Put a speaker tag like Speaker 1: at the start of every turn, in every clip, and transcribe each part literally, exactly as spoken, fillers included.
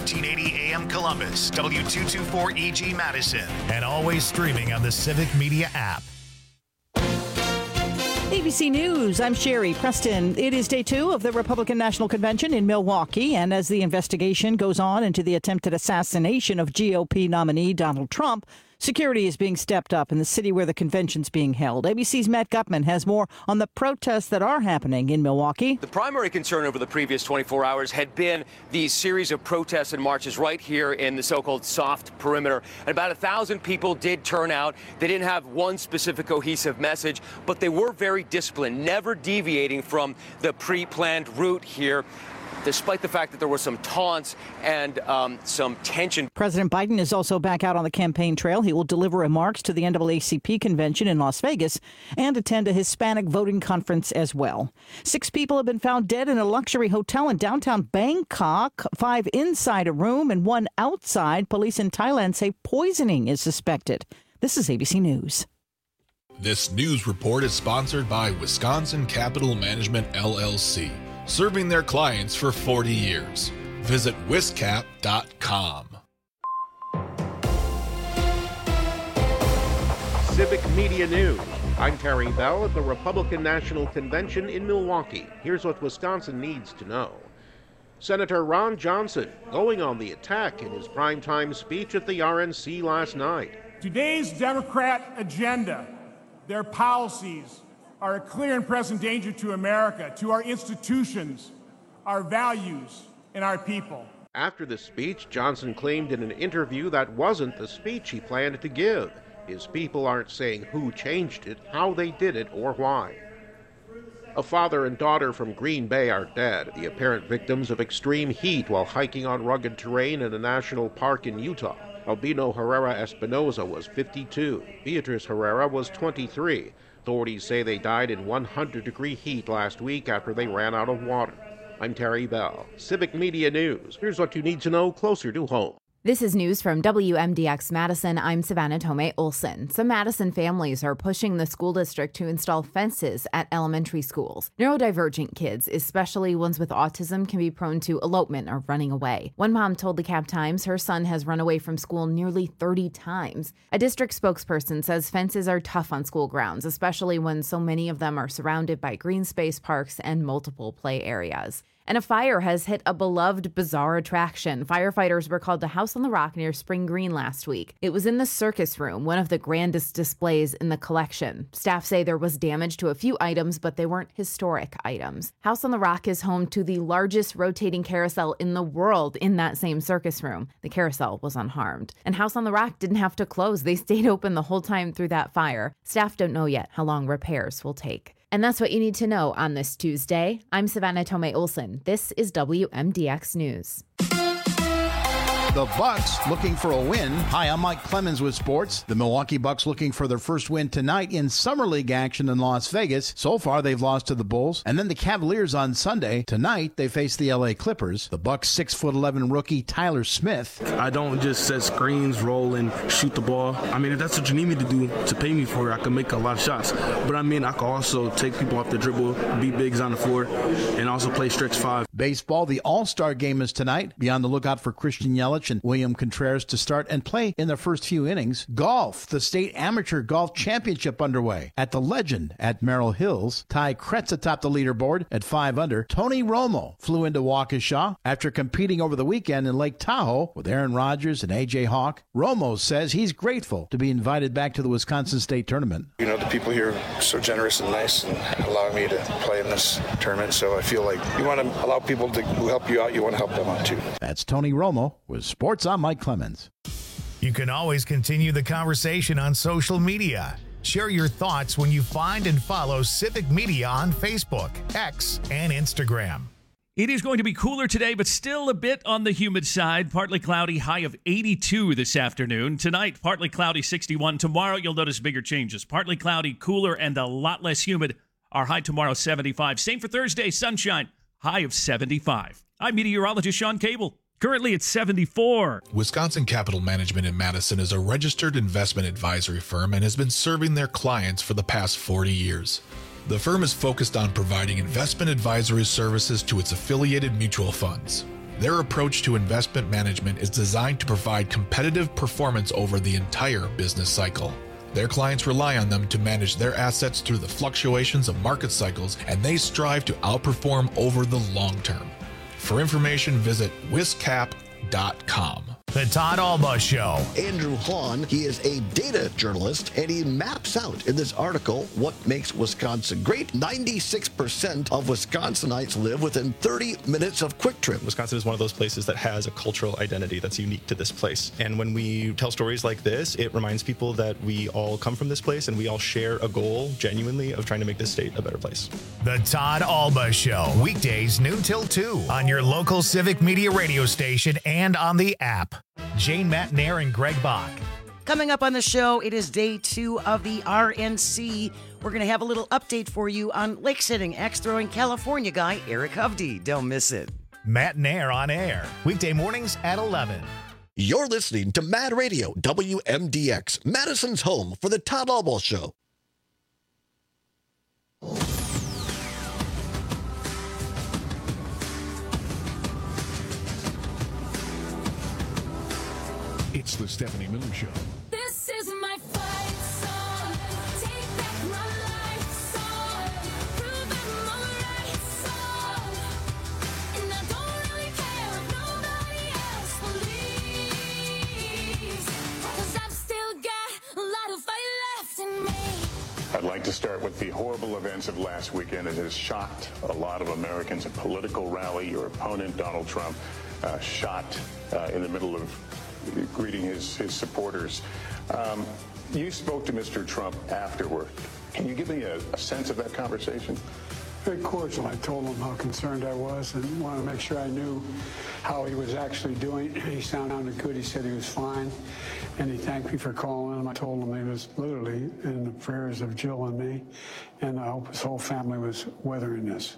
Speaker 1: fifteen eighty A M Columbus, W two twenty-four E G Madison, and always streaming on the Civic Media app.
Speaker 2: A B C News, I'm Sherry Preston. It is day two of the Republican National Convention in Milwaukee, and as the investigation goes on into the attempted assassination of G O P nominee Donald Trump, security is being stepped up in the city where the convention's being held. A B C's Matt Gutman has more on the protests that are happening in Milwaukee.
Speaker 3: The primary concern over the previous twenty-four hours had been these series of protests and marches right here in the so-called soft perimeter. And about a thousand people did turn out. They didn't have one specific cohesive message, but they were very disciplined, never deviating from the pre-planned route here, despite the fact that there were some taunts and um, some tension.
Speaker 2: President Biden is also back out on the campaign trail. He will deliver remarks to the N double A C P convention in Las Vegas and attend a Hispanic voting conference as well. Six people have been found dead in a luxury hotel in downtown Bangkok, five inside a room and one outside. Police in Thailand say poisoning is suspected. This is A B C News.
Speaker 4: This news report is sponsored by Wisconsin Capital Management, L L C. Serving their clients for forty years. Visit wiscap dot com.
Speaker 5: Civic Media News. I'm Terry Bell at the Republican National Convention in Milwaukee. Here's what Wisconsin needs to know. Senator Ron Johnson going on the attack in his primetime speech at the R N C last night.
Speaker 6: Today's Democrat agenda, their policies, are a clear and present danger to America, to our institutions, our values, and our people.
Speaker 5: After the speech, Johnson claimed in an interview that wasn't the speech he planned to give. His people aren't saying who changed it, how they did it, or why. A father and daughter from Green Bay are dead, the apparent victims of extreme heat while hiking on rugged terrain in a national park in Utah. Albino Herrera Espinoza was fifty-two. Beatrice Herrera was twenty-three. Authorities say they died in one hundred degree heat last week after they ran out of water. I'm Terry Bell, Civic Media News. Here's what you need to know closer to home.
Speaker 7: This is news from W M D X Madison. I'm Savannah Tomei Olson. Some Madison families are pushing the school district to install fences at elementary schools. Neurodivergent kids, especially ones with autism, can be prone to elopement or running away. One mom told the Cap Times her son has run away from school nearly thirty times. A district spokesperson says fences are tough on school grounds, especially when so many of them are surrounded by green space parks and multiple play areas. And a fire has hit a beloved bizarre attraction. Firefighters were called to House on the Rock near Spring Green last week. It was in the circus room, one of the grandest displays in the collection. Staff say there was damage to a few items, but they weren't historic items. House on the Rock is home to the largest rotating carousel in the world in that same circus room. The carousel was unharmed. And House on the Rock didn't have to close. They stayed open the whole time through that fire. Staff don't know yet how long repairs will take. And that's what you need to know on this Tuesday. I'm Savannah Tomei Olson. This is W M D X News.
Speaker 8: The Bucks looking for a win. Hi, I'm Mike Clemens with sports. The Milwaukee Bucks looking for their first win tonight in Summer League action in Las Vegas. So far, they've lost to the Bulls. And then the Cavaliers on Sunday. Tonight, they face the L A Clippers. The Bucks' six foot eleven rookie Tyler Smith.
Speaker 9: I don't just set screens, roll, and shoot the ball. I mean, if that's what you need me to do to pay me for it, I can make a lot of shots. But I mean, I can also take people off the dribble, beat bigs on the floor, and also play stretch five.
Speaker 8: Baseball, the All-Star game is tonight. Be on the lookout for Christian Yelich and William Contreras to start and play in their first few innings. Golf, the State Amateur Golf Championship underway at the Legend at Merrill Hills. Ty Kretz atop the leaderboard at five under. Tony Romo flew into Waukesha after competing over the weekend in Lake Tahoe with Aaron Rodgers and A J Hawk. Romo says he's grateful to be invited back to the Wisconsin State Tournament.
Speaker 10: You know, the people here are so generous and nice and allowing me to play in this tournament, so I feel like you want to allow people to, who help you out, you want to help them out too.
Speaker 8: That's Tony Romo with Sports. I'm Mike Clemens.
Speaker 1: You can always continue the conversation on social media. Share your thoughts when you find and follow Civic Media on Facebook, X, and Instagram.
Speaker 11: It is going to be cooler today, but still a bit on the humid side. Partly cloudy, high of eighty-two this afternoon. Tonight, partly cloudy, sixty-one. Tomorrow, you'll notice bigger changes. Partly cloudy, cooler, and a lot less humid. Our high tomorrow, seventy-five. Same for Thursday, sunshine, high of seventy-five. I'm meteorologist Sean Cable. Currently at seventy-four.
Speaker 4: Wisconsin Capital Management in Madison is a registered investment advisory firm and has been serving their clients for the past forty years. The firm is focused on providing investment advisory services to its affiliated mutual funds. Their approach to investment management is designed to provide competitive performance over the entire business cycle. Their clients rely on them to manage their assets through the fluctuations of market cycles, and they strive to outperform over the long term. For information, visit wiscap dot com.
Speaker 1: The Todd Alba Show.
Speaker 12: Andrew Hahn, he is a data journalist, and he maps out in this article what makes Wisconsin great. ninety-six percent of Wisconsinites live within thirty minutes of Quick Trip.
Speaker 13: Wisconsin is one of those places that has a cultural identity that's unique to this place. And when we tell stories like this, it reminds people that we all come from this place and we all share a goal, genuinely, of trying to make this state a better place.
Speaker 1: The Todd Alba Show. Weekdays noon till two on your local Civic Media radio station and on the app. Jane Matnair and Greg Bach.
Speaker 14: Coming up on the show, it is day two of the R N C. We're going to have a little update for you on lake-sitting, axe-throwing California guy Eric Hovde. Don't miss it.
Speaker 1: Matnair on air. Weekday mornings at eleven.
Speaker 12: You're listening to Mad Radio, W M D X, Madison's home for the Todd Alba Show.
Speaker 15: It's the Stephanie Miller Show.
Speaker 16: This is my fight song. Take back my life song. Prove I'm alright song. And I don't really care if nobody else believes. Cause I've still got a lot of fight left in me.
Speaker 17: I'd like to start with the horrible events of last weekend. It has shocked a lot of Americans. A political rally, your opponent, Donald Trump, uh, shot uh, in the middle of greeting his, his supporters. Um, you spoke to Mister Trump afterward. Can you give me a, a sense of that conversation?
Speaker 18: Very cordial. I told him how concerned I was and wanted to make sure I knew how he was actually doing. He sounded good. He said he was fine. And he thanked me for calling him. I told him he was literally in the prayers of Jill and me. And I hope his whole family was weathering this.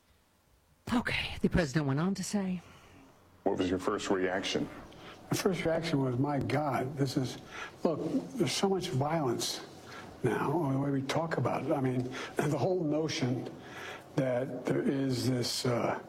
Speaker 19: Okay, the president went on to say.
Speaker 17: What was your first reaction?
Speaker 18: My first reaction was, my God, this is, look, there's so much violence now, the way we talk about it. I mean, the whole notion that there is this, uh,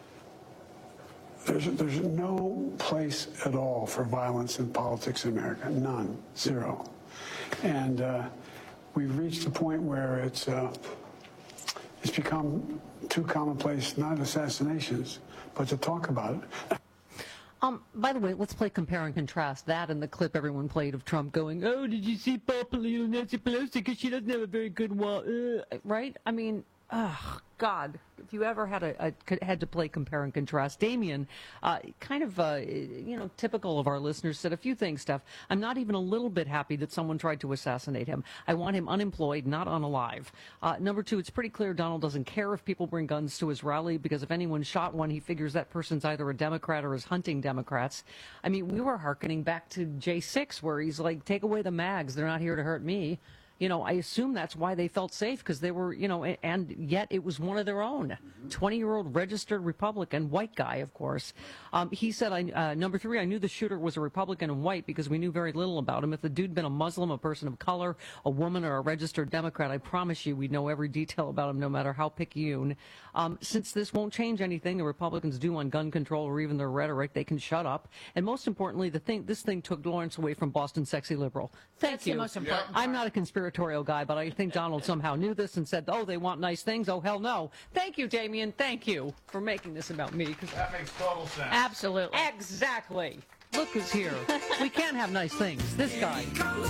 Speaker 18: there's, there's no place at all for violence in politics in America, none, zero. And uh, we've reached a point where it's, uh, it's become too commonplace, not assassinations, but to talk about it.
Speaker 19: Um, by the way, let's play compare and contrast that and the clip everyone played of Trump going, oh, did you see Paula Nancy Pelosi? Because she doesn't have a very good wall. Uh, right? I mean, oh, God. If you ever had a, a had to play compare and contrast, Damien, uh, kind of, uh, you know, typical of our listeners, said a few things, Steph. I'm not even a little bit happy that someone tried to assassinate him. I want him unemployed, not unalive. Uh, number two, it's pretty clear Donald doesn't care if people bring guns to his rally, because if anyone shot one, he figures that person's either a Democrat or is hunting Democrats. I mean, we were hearkening back to J six, where he's like, take away the mags. They're not here to hurt me. You know, I assume that's why they felt safe, because they were, you know, and yet it was one of their own. twenty-year-old registered Republican, white guy, of course. Um, he said, I, uh, number three, I knew the shooter was a Republican and white because we knew very little about him. If the dude been a Muslim, a person of color, a woman, or a registered Democrat, I promise you we'd know every detail about him, no matter how picayune. Um, since this won't change anything the Republicans do on gun control or even their rhetoric, they can shut up. And most importantly, the thing, this thing took Lawrence away from Boston sexy liberal. Thank
Speaker 16: That's
Speaker 19: you.
Speaker 16: the most important
Speaker 19: I'm not a conspiratorial guy, but I think Donald somehow knew this and said, oh, they want nice things. Oh, hell no. Thank you, Damien. Thank you for making this about me.
Speaker 1: That makes total sense.
Speaker 19: Absolutely. Exactly. Look who's here. We can't have nice things. This guy.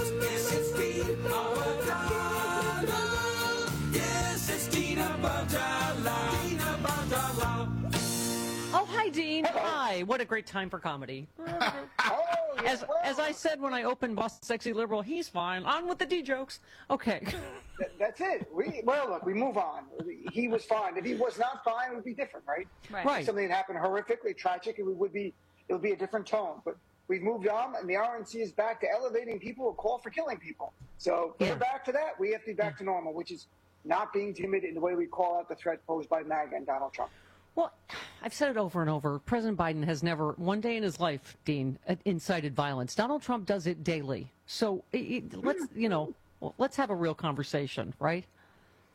Speaker 19: Oh, hi, Dean. Hi. What a great time for comedy. As, as I said when I opened Boston Sexy Liberal, he's fine. On with the D jokes. Okay.
Speaker 20: That, that's it. We well, look, we move on. He was fine. If he was not fine, it would be different, right?
Speaker 19: Right. Right.
Speaker 20: If something that happened horrifically tragic, it would be it would be a different tone. But we've moved on, and the R N C is back to elevating people who call for killing people. So if
Speaker 19: Yeah.
Speaker 20: we're back to that. We have to be back to normal, which is not being timid in the way we call out the threat posed by MAGA and Donald Trump.
Speaker 19: Well, I've said it over and over. President Biden has never, one day in his life, Dean, uh, incited violence. Donald Trump does it daily. So it, it, let's, you know, well, let's have a real conversation, right?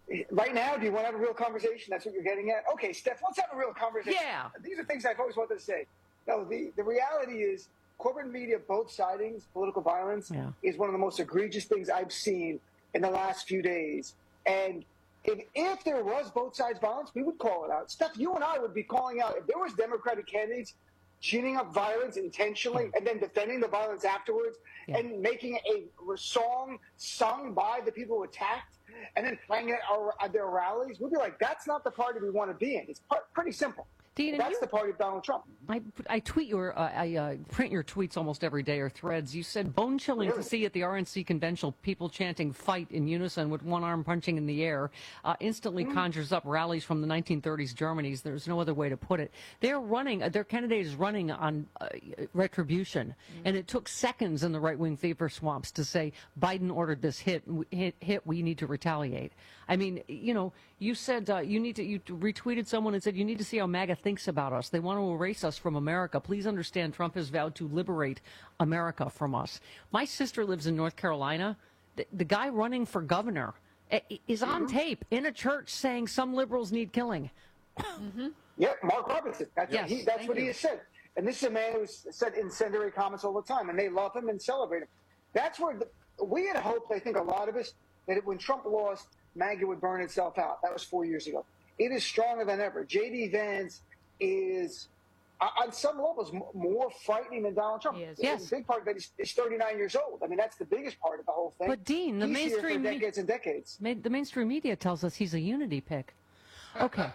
Speaker 20: Right now, do you want to have a real conversation? That's what you're getting at? Okay, Steph, let's have a real conversation.
Speaker 19: Yeah.
Speaker 20: These are things I've always wanted to say. No, the, the reality is corporate media, both sidings, political violence,
Speaker 19: Yeah.
Speaker 20: is one of the most egregious things I've seen in the last few days. And if, if there was both sides violence, we would call it out. Steph, you and I would be calling out. If there was Democratic candidates ginning up violence intentionally and then defending the violence afterwards and making a song sung by the people who attacked and then playing it at their rallies, we'd be like, that's not the party we want to be in. It's part, pretty simple.
Speaker 19: Dean, and
Speaker 20: That's
Speaker 19: you-
Speaker 20: the party of Donald Trump.
Speaker 19: I, I tweet your, uh, I uh, print your tweets almost every day or threads. You said bone chilling to see at the R N C convention people chanting "fight" in unison with one arm punching in the air uh, instantly conjures up rallies from the nineteen thirties Germany. There's no other way to put it. They're running, uh, their candidate is running on uh, retribution, and it took seconds in the right-wing fever swamps to say Biden ordered this hit, hit, hit. We need to retaliate. I mean, you know, you said uh, you need to. You retweeted someone and said you need to see how MAGA thinks about us. They want to erase us from America. Please understand, Trump has vowed to liberate America from us. My sister lives in North Carolina. The, the guy running for governor uh, is on tape in a church saying some liberals need killing.
Speaker 20: Mm-hmm. Yeah, Mark Robinson. That's,
Speaker 19: Yes,
Speaker 20: he, that's
Speaker 19: thank
Speaker 20: what he
Speaker 19: you.
Speaker 20: has said. And this is a man who's said incendiary comments all the time, and they love him and celebrate him. That's where the, we had hoped, I think a lot of us, that when Trump lost, MAGA would burn itself out. That was four years ago. It is stronger than ever. J D. Vance is, uh, on some levels, m- more frightening than Donald Trump.
Speaker 19: Yes.
Speaker 20: A big part of it is he's thirty-nine years old. I mean, that's the biggest part of the whole thing.
Speaker 19: But Dean, the
Speaker 20: He's here
Speaker 19: mainstream
Speaker 20: for
Speaker 19: me-
Speaker 20: decades and decades.
Speaker 19: Ma- the mainstream media tells us he's a unity pick. Okay.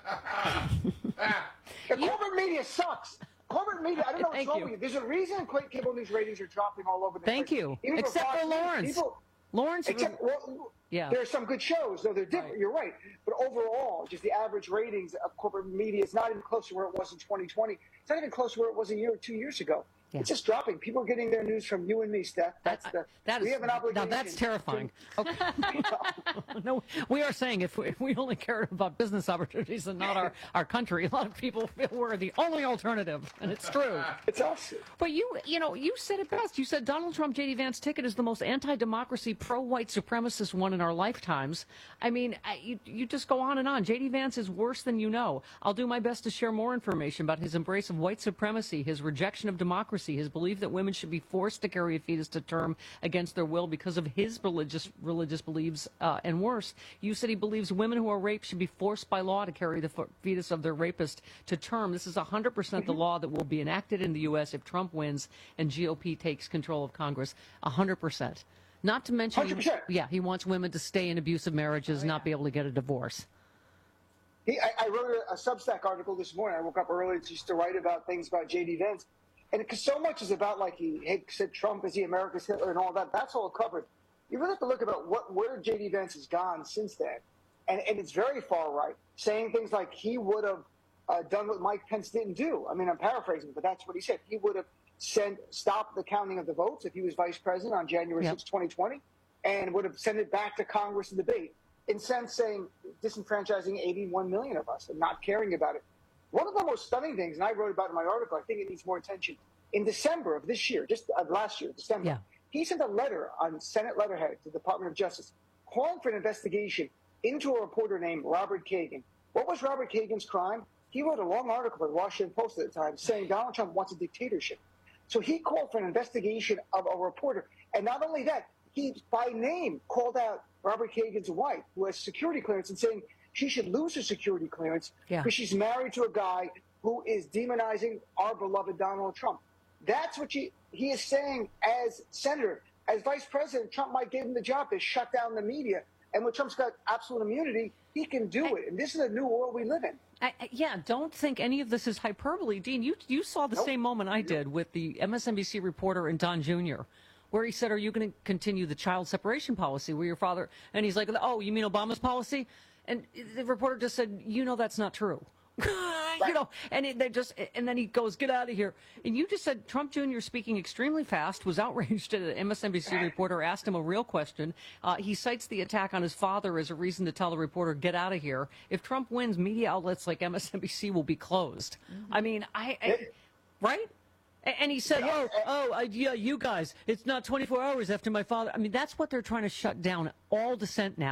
Speaker 20: The corporate media sucks. Corporate media, I don't know what's
Speaker 19: Thank
Speaker 20: wrong
Speaker 19: you.
Speaker 20: with you. There's a reason cable news ratings are dropping all over the
Speaker 19: Thank
Speaker 20: place.
Speaker 19: you.
Speaker 20: Even
Speaker 19: Except
Speaker 20: Fox
Speaker 19: for
Speaker 20: News,
Speaker 19: Lawrence.
Speaker 20: People,
Speaker 19: Lawrence.
Speaker 20: Except, well,
Speaker 19: Yeah.
Speaker 20: there are some good shows, though they're different. You're right. But overall, just the average ratings of corporate media is not even close to where it was in twenty twenty. It's not even close to where it was a year or two years ago.
Speaker 19: Yeah.
Speaker 20: It's just dropping. People are getting their news from you and me, Steph. That's the.
Speaker 19: That
Speaker 20: we
Speaker 19: is,
Speaker 20: have an obligation.
Speaker 19: now that's terrifying.
Speaker 20: to-
Speaker 19: Okay. No, we are saying if we, if we only cared about business opportunities and not our, our country, a lot of people feel we're the only alternative, and it's true.
Speaker 20: It's us.
Speaker 19: But you, you know, you said it best. You said Donald Trump, J D. Vance ticket is the most anti-democracy, pro-white supremacist one in our lifetimes. I mean, I, you, you just go on and on. J D. Vance is worse than you know. I'll do my best to share more information about his embrace of white supremacy, his rejection of democracy, his belief that women should be forced to carry a fetus to term against their will because of his religious religious beliefs, uh, and worse. You said he believes women who are raped should be forced by law to carry the f- fetus of their rapist to term. This is one hundred percent the law that will be enacted in the U S if Trump wins and G O P takes control of Congress. one hundred percent. Not to mention,
Speaker 20: one hundred percent.
Speaker 19: yeah, he wants women to stay in abusive marriages, not be able to get a divorce.
Speaker 20: He, I, I wrote a, a Substack article this morning. I woke up early just to write about things about J D. Vance. And because so much is about, like, he, he said Trump is he America's Hitler and all that. That's all covered. You really have to look about what where J D. Vance has gone since then. And, and it's very far right, saying things like he would have uh, done what Mike Pence didn't do. I mean, I'm paraphrasing, but that's what he said. He would have sent stopped the counting of the votes if he was vice president on January sixth, twenty twenty, and would have sent it back to Congress and debate. In sense, saying disenfranchising eighty-one million of us and not caring about it. One of the most stunning things, and I wrote about it in my article, I think it needs more attention. In December of this year, just of last year, December,
Speaker 19: Yeah.
Speaker 20: he sent a letter on Senate letterhead to the Department of Justice calling for an investigation into a reporter named Robert Kagan. What was Robert Kagan's crime? He wrote a long article for the Washington Post at the time saying Donald Trump wants a dictatorship. So he called for an investigation of a reporter. And not only that, he, by name, called out Robert Kagan's wife, who has security clearance, and saying she should lose her security clearance
Speaker 19: Yeah.
Speaker 20: because she's married to a guy who is demonizing our beloved Donald Trump. That's what he, he is saying as senator. As vice president, Trump might give him the job to shut down the media. And when Trump's got absolute immunity, he can do it. And this is a new world we live in.
Speaker 19: I, I- yeah, don't think any of this is hyperbole. Dean, you you saw the
Speaker 20: Nope.
Speaker 19: same moment I did with the M S N B C reporter and Don Junior, where he said, are you going to continue the child separation policy where your father, and he's like, oh, you mean Obama's policy? And the reporter just said, you know, that's not true. You know, and it, they just, and then he goes, get out of here. And you just said Trump Junior speaking extremely fast, was outraged. An M S N B C reporter asked him a real question. Uh, he cites the attack on his father as a reason to tell the reporter, get out of here. If Trump wins, media outlets like M S N B C will be closed. I mean, I, I right? A- And he said, oh, oh, I, yeah, you guys, it's not twenty-four hours after my father. I mean, that's what they're trying to shut down all dissent now.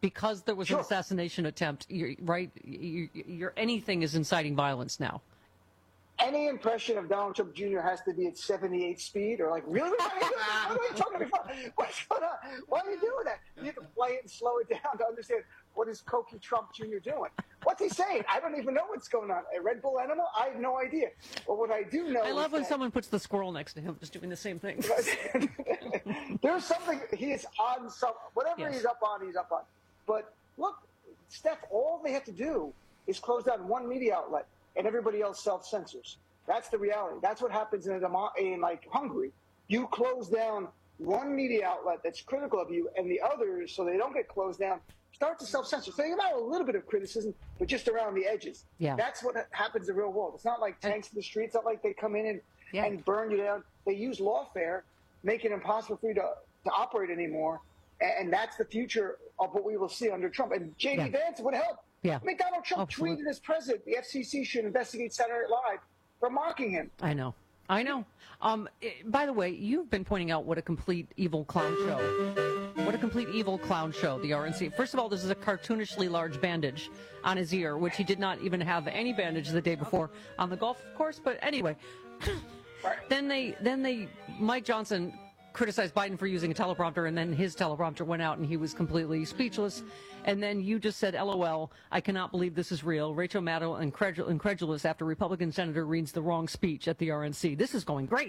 Speaker 19: because there was
Speaker 20: Sure.
Speaker 19: an assassination attempt, you're, right? You're, you're, anything is inciting violence now.
Speaker 20: Any impression of Donald Trump Junior has to be at seventy-eight speed, or like, really? What are you doing? What are you talking about? What's going on? Why are you doing that? You have to play it and slow it down to understand what is Cokie Trump Junior doing. What's he saying? I don't even know what's going on. A Red Bull animal? I have no idea. But what I do know
Speaker 19: I love
Speaker 20: is
Speaker 19: when
Speaker 20: that
Speaker 19: someone puts the squirrel next to him, just doing the same thing.
Speaker 20: there's something, he is on some, whatever
Speaker 19: Yes.
Speaker 20: he's up on, he's up on. But look, Steph, all they have to do is close down one media outlet and everybody else self-censors. That's the reality. That's what happens in, a demo- in like Hungary. You close down one media outlet that's critical of you, and the others, so they don't get closed down, start to self-censor. So you got a little bit of criticism, but just around the edges.
Speaker 19: Yeah.
Speaker 20: That's what happens in the real world. It's not like tanks in the streets. It's not like they come in and,
Speaker 19: Yeah.
Speaker 20: and burn you down. They use lawfare, make it impossible for you to, to operate anymore, and, and that's the future of what we will see under Trump. And J D
Speaker 19: Yeah.
Speaker 20: Vance would help.
Speaker 19: Yeah.
Speaker 20: I mean, Donald Trump
Speaker 19: Absolutely.
Speaker 20: tweeted as president, the F C C should investigate Saturday Night Live for mocking him.
Speaker 19: I know. I know. Um, eh, by the way, you've been pointing out what a complete evil clown show. What a complete evil clown show, the R N C. First of all, this is a cartoonishly large bandage on his ear, which he did not even have any bandage the day before on the golf course. But anyway, then they, then they, Mike Johnson criticized Biden for using a teleprompter, and then his teleprompter went out and he was completely speechless. And then you just said, L O L, I cannot believe this is real. Rachel Maddow incredul- incredulous after Republican senator reads the wrong speech at the R N C. This is going great.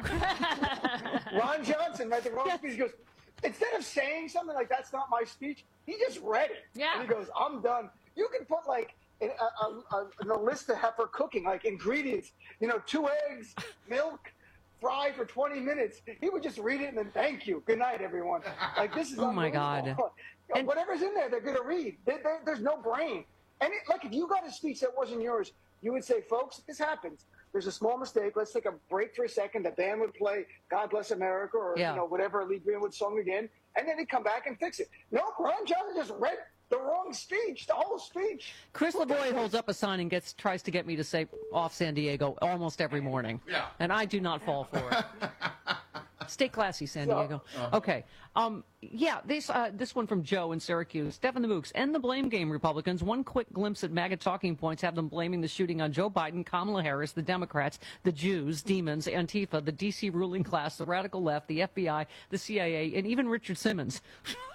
Speaker 20: Ron Johnson read the wrong speech. He goes, instead of saying something like, that's not my speech, he just read it.
Speaker 19: Yeah.
Speaker 20: And he goes, I'm done. You can put like in a, a, a, in a list of for cooking, like ingredients, you know, two eggs, milk, fry for twenty minutes. He would just read it and then thank you. Good night, everyone. Like, this is
Speaker 19: Oh, my
Speaker 20: unbelievable.
Speaker 19: God.
Speaker 20: And whatever's in there, they're going to read. They, they, there's no brain. And it, like, if you got a speech that wasn't yours, you would say, folks, this happens. There's a small mistake. Let's take a break for a second. The band would play God Bless America or,
Speaker 19: Yeah.
Speaker 20: you know, whatever Lee Greenwood song again. And then he'd come back and fix it. No, Ron Johnson just read the wrong speech, the whole speech.
Speaker 19: Chris Lavoie holds up a sign and gets tries to get me to say off San Diego almost every morning.
Speaker 21: Yeah.
Speaker 19: And I do not fall for it. Stay classy, San
Speaker 21: So-
Speaker 19: Diego.
Speaker 21: Uh-huh.
Speaker 19: Okay. Um, yeah, this uh, this one from Joe in Syracuse. Stephen the Mooks. End the blame game, Republicans. One quick glimpse at MAGA talking points have them blaming the shooting on Joe Biden, Kamala Harris, the Democrats, the Jews, demons, Antifa, the D C ruling class, the radical left, the F B I, the C I A, and even Richard Simmons.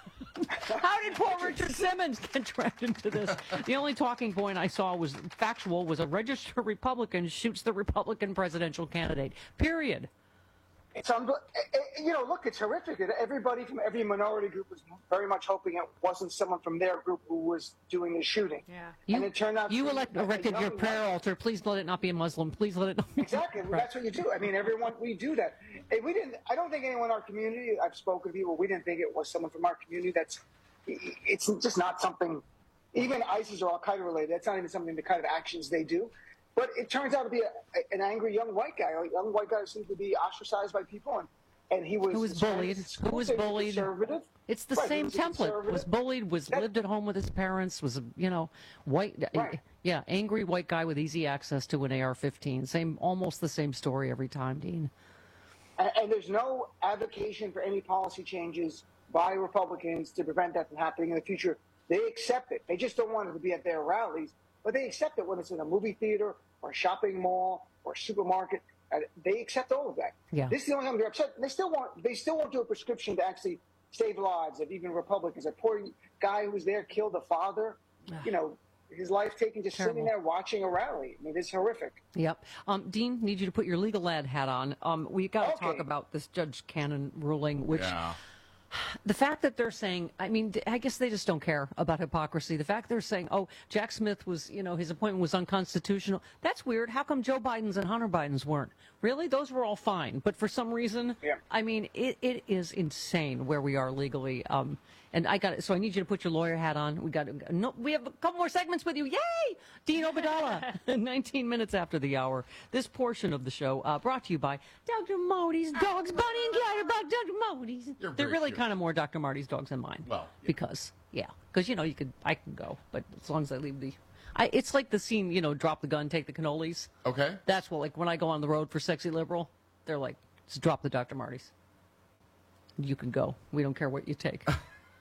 Speaker 19: How did poor Richard Simmons get dragged into this? The only talking point I saw was factual, was a registered Republican shoots the Republican presidential candidate. Period.
Speaker 20: It's unbe- eh, eh, you know, look, it's horrific. Everybody from every minority group was very much hoping it wasn't someone from their group who was doing the shooting. Yeah.
Speaker 19: You,
Speaker 20: and it turned out
Speaker 19: you
Speaker 20: to be
Speaker 19: elect,
Speaker 20: a
Speaker 19: erected your
Speaker 20: young
Speaker 19: prayer
Speaker 20: white-
Speaker 19: altar. Please let it not be a Muslim. Please let it not be.
Speaker 20: Exactly.
Speaker 19: Right.
Speaker 20: That's what you do. I mean, everyone, we do that. And we didn't, I don't think anyone in our community, I've spoken to people, we didn't think it was someone from our community. That's, it's just not something, even ISIS or Al Qaeda related, that's not even something, the kind of actions they do. But it turns out to be a, an angry young white guy. A young white guy who seems to be ostracized by people. And, and he was,
Speaker 19: Who was bullied? Who was bullied?
Speaker 20: Conservative.
Speaker 19: It's the
Speaker 20: Right, he
Speaker 19: same
Speaker 20: was a
Speaker 19: template.
Speaker 20: conservative.
Speaker 19: Was bullied, was
Speaker 20: That-
Speaker 19: lived at home with his parents, was, you know, white,
Speaker 20: Right.
Speaker 19: yeah, angry white guy with easy access to an A R fifteen. Same, almost the same story every time, Dean.
Speaker 20: And, and there's no advocation for any policy changes by Republicans to prevent that from happening in the future. They accept it. They just don't want it to be at their rallies, but they accept it when it's in a movie theater or a shopping mall or a supermarket. Uh, they accept all of that.
Speaker 19: Yeah.
Speaker 20: This is the only time they're upset. They still want. They still won't do a prescription to actually save lives of even Republicans. A poor guy who was there killed a father. You know, his life taken just
Speaker 19: Terrible.
Speaker 20: sitting there watching a rally. I mean, it's horrific.
Speaker 19: Yep. Um, Dean, need you to put your legal lad hat on. Um, we got to
Speaker 20: Okay.
Speaker 19: talk about this Judge Cannon ruling, which
Speaker 21: Yeah.
Speaker 19: the fact that they're saying, I mean, I guess they just don't care about hypocrisy. The fact they're saying, oh, Jack Smith was, you know, his appointment was unconstitutional. That's weird. How come Joe Biden's and Hunter Biden's weren't? Really? Those were all fine. But for some reason,
Speaker 20: Yeah.
Speaker 19: I mean, it, it is insane where we are legally. Um, and I got it. So I need you to put your lawyer hat on. We got no, we have a couple more segments with you. Yay! Dean Obadala, nineteen minutes after the hour. This portion of the show uh, brought to you by Doctor Marty's Dogs, Bunny and Clatterbug, Doctor Marty's.
Speaker 21: You're
Speaker 19: They're
Speaker 21: very
Speaker 19: really
Speaker 21: cute.
Speaker 19: kind of more Doctor Marty's dogs than mine.
Speaker 21: Well, yeah.
Speaker 19: Because, yeah. Because, you know, you could, I can go, but as long as I leave the, I, it's like the scene, you know, drop the gun, take the cannolis.
Speaker 21: Okay.
Speaker 19: That's what, like, when I go on the road for Sexy Liberal, they're like, just drop the Doctor Marty's. You can go. We don't care what you take.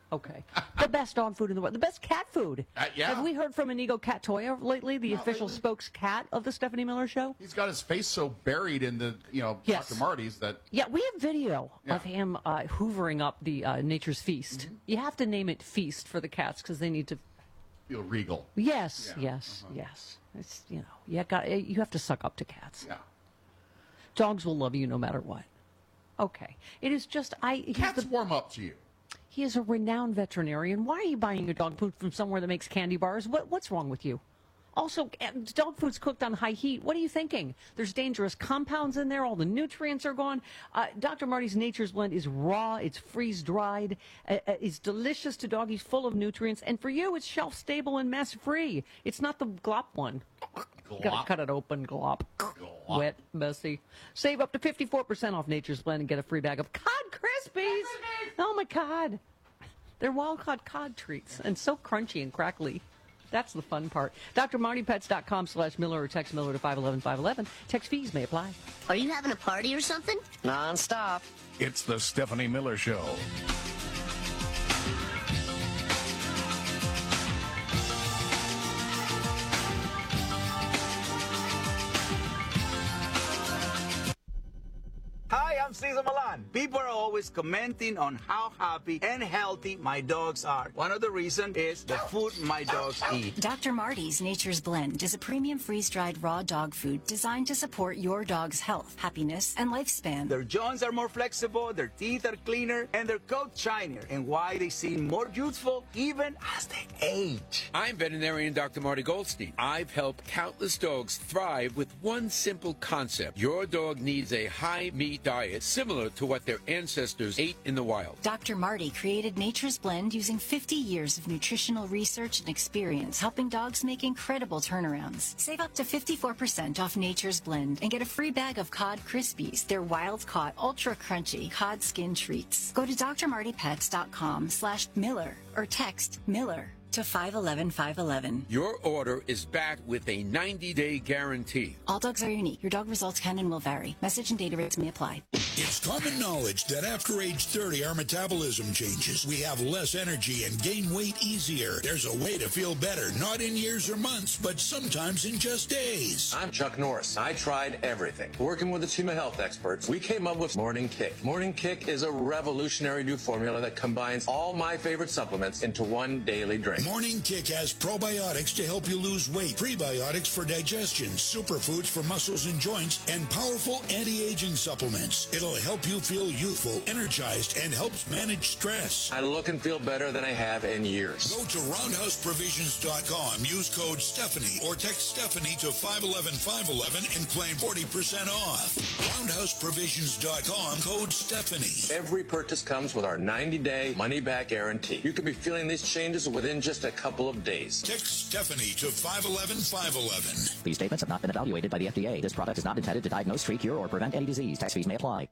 Speaker 19: Okay. The best dog food in the world. The best cat food.
Speaker 21: Uh, yeah.
Speaker 19: Have we heard from Inigo Catoya lately, the
Speaker 21: Not
Speaker 19: official
Speaker 21: lately.
Speaker 19: spokes cat of the Stephanie Miller Show?
Speaker 21: He's got his face so buried in the, you know,
Speaker 19: Yes.
Speaker 21: Doctor Marty's that.
Speaker 19: Yeah, we have video
Speaker 21: Yeah.
Speaker 19: of him uh, hoovering up the uh, Nature's Feast.
Speaker 21: Mm-hmm.
Speaker 19: You have to name it Feast for the cats because they need to.
Speaker 21: Feel regal.
Speaker 19: Yes,
Speaker 21: Yeah.
Speaker 19: yes,
Speaker 21: Uh-huh.
Speaker 19: yes. It's, you know, you got you have to suck up to cats.
Speaker 21: Yeah.
Speaker 19: Dogs will love you no matter what. Okay, it is just I. he's
Speaker 21: Cats
Speaker 19: the-
Speaker 21: warm up to you.
Speaker 19: He is a renowned veterinarian. Why are you buying your dog food from somewhere that makes candy bars? What, what's wrong with you? Also, eh, dog food's cooked on high heat. What are you thinking? There's dangerous compounds in there. All the nutrients are gone. Uh, Doctor Marty's Nature's Blend is raw. It's freeze-dried. Uh, uh, it's delicious to doggies, full of nutrients. And for you, it's shelf-stable and mess-free. It's not the glop one. Gotta cut it open, glop. Wet, messy. Save up to fifty-four percent off Nature's Blend and get a free bag of Cod Krispies. Oh, my God. They're wild-caught cod treats and so crunchy and crackly. That's the fun part. D R Marty Pets dot com slash Miller or text Miller to five one one five one one. Text fees may apply.
Speaker 22: Are you having a party or something?
Speaker 15: Non-stop. It's the Stephanie Miller Show.
Speaker 23: Hi, I'm Cesar Milan. People are always commenting on how happy and healthy my dogs are. One of the reasons is the food my dogs eat.
Speaker 24: Doctor Marty's Nature's Blend is a premium freeze-dried raw dog food designed to support your dog's health, happiness, and lifespan.
Speaker 23: Their joints are more flexible, their teeth are cleaner, and their coat shinier, and why they seem more youthful even as they age.
Speaker 25: I'm veterinarian Doctor Marty Goldstein. I've helped countless dogs thrive with one simple concept. Your dog needs a high-meat diet similar to what their ancestors ate in the wild.
Speaker 24: Doctor Marty created Nature's Blend using fifty years of nutritional research and experience, helping dogs make incredible turnarounds. Save up to fifty-four percent off Nature's Blend and get a free bag of Cod Krispies, their wild-caught, ultra-crunchy cod skin treats. Go to D R Marty Pets dot com slash Miller or text Miller to five one one five one one.
Speaker 25: Your order is backed with a ninety-day guarantee.
Speaker 24: All dogs are unique. Your dog results can and will vary. Message and data rates may apply.
Speaker 26: It's common knowledge that after age thirty, our metabolism changes. We have less energy and gain weight easier. There's a way to feel better, not in years or months, but sometimes in just days.
Speaker 27: I'm Chuck Norris. I tried everything. Working with the team of health experts, we came up with Morning Kick. Morning Kick is a revolutionary new formula that combines all my favorite supplements into one daily drink.
Speaker 26: Morning Kick has probiotics to help you lose weight, prebiotics for digestion, superfoods for muscles and joints, and powerful anti-aging supplements. It'll help you feel youthful, energized, and helps manage stress.
Speaker 27: I look and feel better than I have in years.
Speaker 26: Go to roundhouse provisions dot com, use code Stephanie, or text Stephanie to five one one five one one and claim forty percent off. roundhouse provisions dot com, code Stephanie.
Speaker 27: Every purchase comes with our ninety-day money-back guarantee. You could be feeling these changes within just a couple of days.
Speaker 26: Text Stephanie to five one one five one one.
Speaker 28: These statements have not been evaluated by the F D A. This product is not intended to diagnose, treat, cure, or prevent any disease. Tax fees may apply.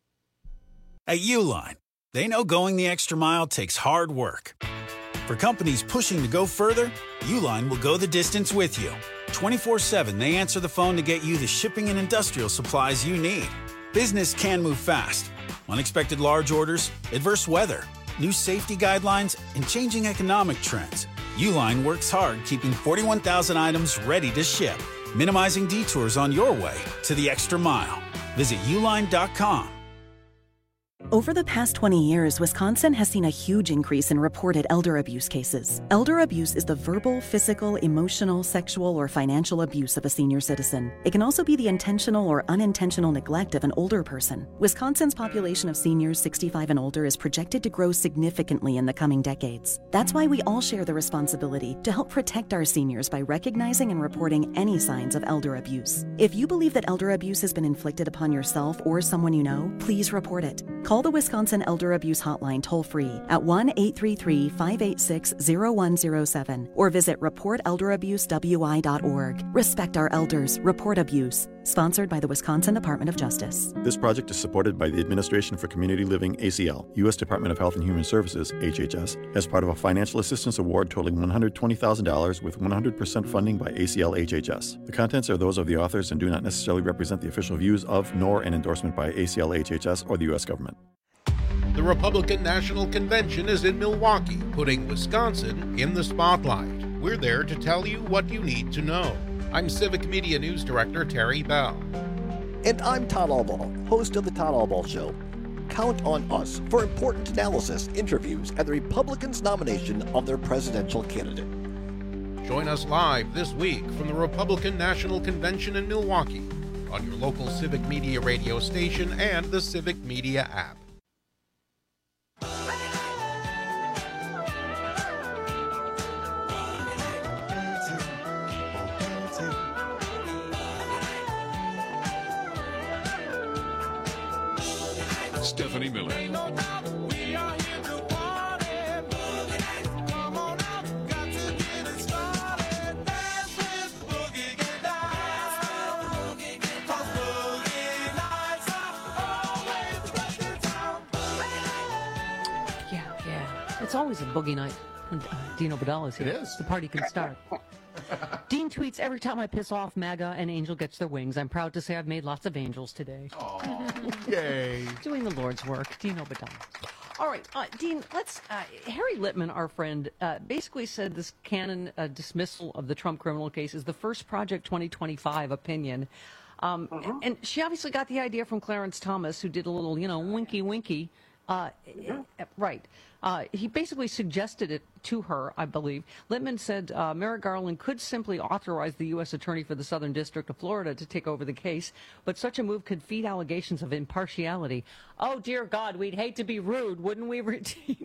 Speaker 29: At Uline, they know going the extra mile takes hard work. For companies pushing to go further, Uline will go the distance with you. twenty-four seven, they answer the phone to get you the shipping and industrial supplies you need. Business can move fast. Unexpected large orders, adverse weather, new safety guidelines, and changing economic trends. Uline works hard keeping forty-one thousand items ready to ship, minimizing detours on your way to the extra mile. Visit uline dot com.
Speaker 30: Over the past twenty years, Wisconsin has seen a huge increase in reported elder abuse cases. Elder abuse is the verbal, physical, emotional, sexual, or financial abuse of a senior citizen. It can also be the intentional or unintentional neglect of an older person. Wisconsin's population of seniors sixty-five and older is projected to grow significantly in the coming decades. That's why we all share the responsibility to help protect our seniors by recognizing and reporting any signs of elder abuse. If you believe that elder abuse has been inflicted upon yourself or someone you know, please report it. Call the Wisconsin Elder Abuse Hotline toll-free at one eight three three, five eight six, zero one zero seven or visit report elder abuse w i dot org. Respect our elders. Report abuse. Sponsored by the Wisconsin Department of Justice.
Speaker 31: This project is supported by the Administration for Community Living, A C L, U S Department of Health and Human Services, H H S, as part of a financial assistance award totaling one hundred twenty thousand dollars with one hundred percent funding by A C L H H S. The contents are those of the authors and do not necessarily represent the official views of nor an endorsement by A C L H H S or the U S government.
Speaker 2: The Republican National Convention is in Milwaukee, putting Wisconsin in the spotlight. We're there to tell you what you need to know. I'm Civic Media News Director Terry Bell.
Speaker 12: And I'm Todd Albaugh, host of The Todd Albaugh Show. Count on us for important analysis, interviews, and the Republicans' nomination of their presidential candidate.
Speaker 2: Join us live this week from the Republican National Convention in Milwaukee on your local Civic Media radio station and the Civic Media app.
Speaker 15: Stephanie Miller.
Speaker 19: It's always a boogie night when uh, Dino Badal is here.
Speaker 21: It is.
Speaker 19: The party can start. Dean tweets, every time I piss off MAGA, an angel gets their wings. I'm proud to say I've made lots of angels today.
Speaker 21: Aww. Yay.
Speaker 19: Doing the Lord's work. Dino Badal. All right, uh, Dean, let's, uh, Harry Litman, our friend, uh, basically said this canon uh, dismissal of the Trump criminal case is the first Project twenty twenty-five opinion. Um,
Speaker 20: Uh-huh.
Speaker 19: And she obviously got the idea from Clarence Thomas, who did a little, you know, winky winky. Uh, uh, right. Uh, he basically suggested it to her, I believe. Littman said uh, Merrick Garland could simply authorize the U S attorney for the Southern District of Florida to take over the case, but such a move could feed allegations of impartiality. Oh, dear God, we'd hate to be rude, wouldn't we, Regine?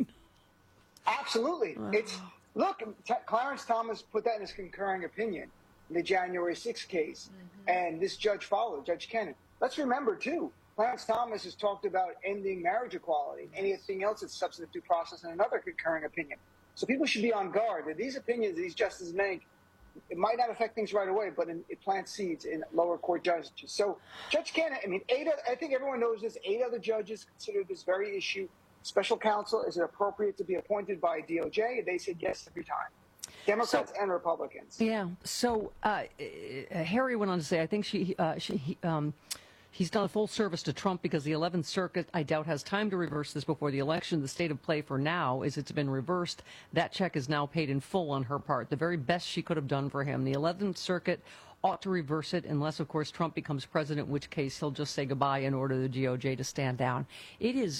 Speaker 20: Absolutely. It's look, T- Clarence Thomas put that in his concurring opinion in the January sixth case, and this judge followed, Judge Kennan. Let's remember, too, Clarence Thomas has talked about ending marriage equality, anything else that's substantive due process, in another concurring opinion. So people should be on guard. These opinions these justices make, it might not affect things right away, but in, it plants seeds in lower court judges. So Judge Kennan, I mean, eight. I think everyone knows this. Eight other judges considered this very issue. Special counsel, is it appropriate to be appointed by D O J? And they said yes every time. Democrats so, and Republicans.
Speaker 19: Yeah. So uh, uh, Harry went on to say, I think she, uh, she, he, um, he's done a full service to Trump because the eleventh Circuit, I doubt, has time to reverse this before the election. The state of play for now is it's been reversed. That check is now paid in full on her part. The very best she could have done for him. The eleventh Circuit ought to reverse it unless, of course, Trump becomes president, in which case he'll just say goodbye and order the D O J to stand down. It is,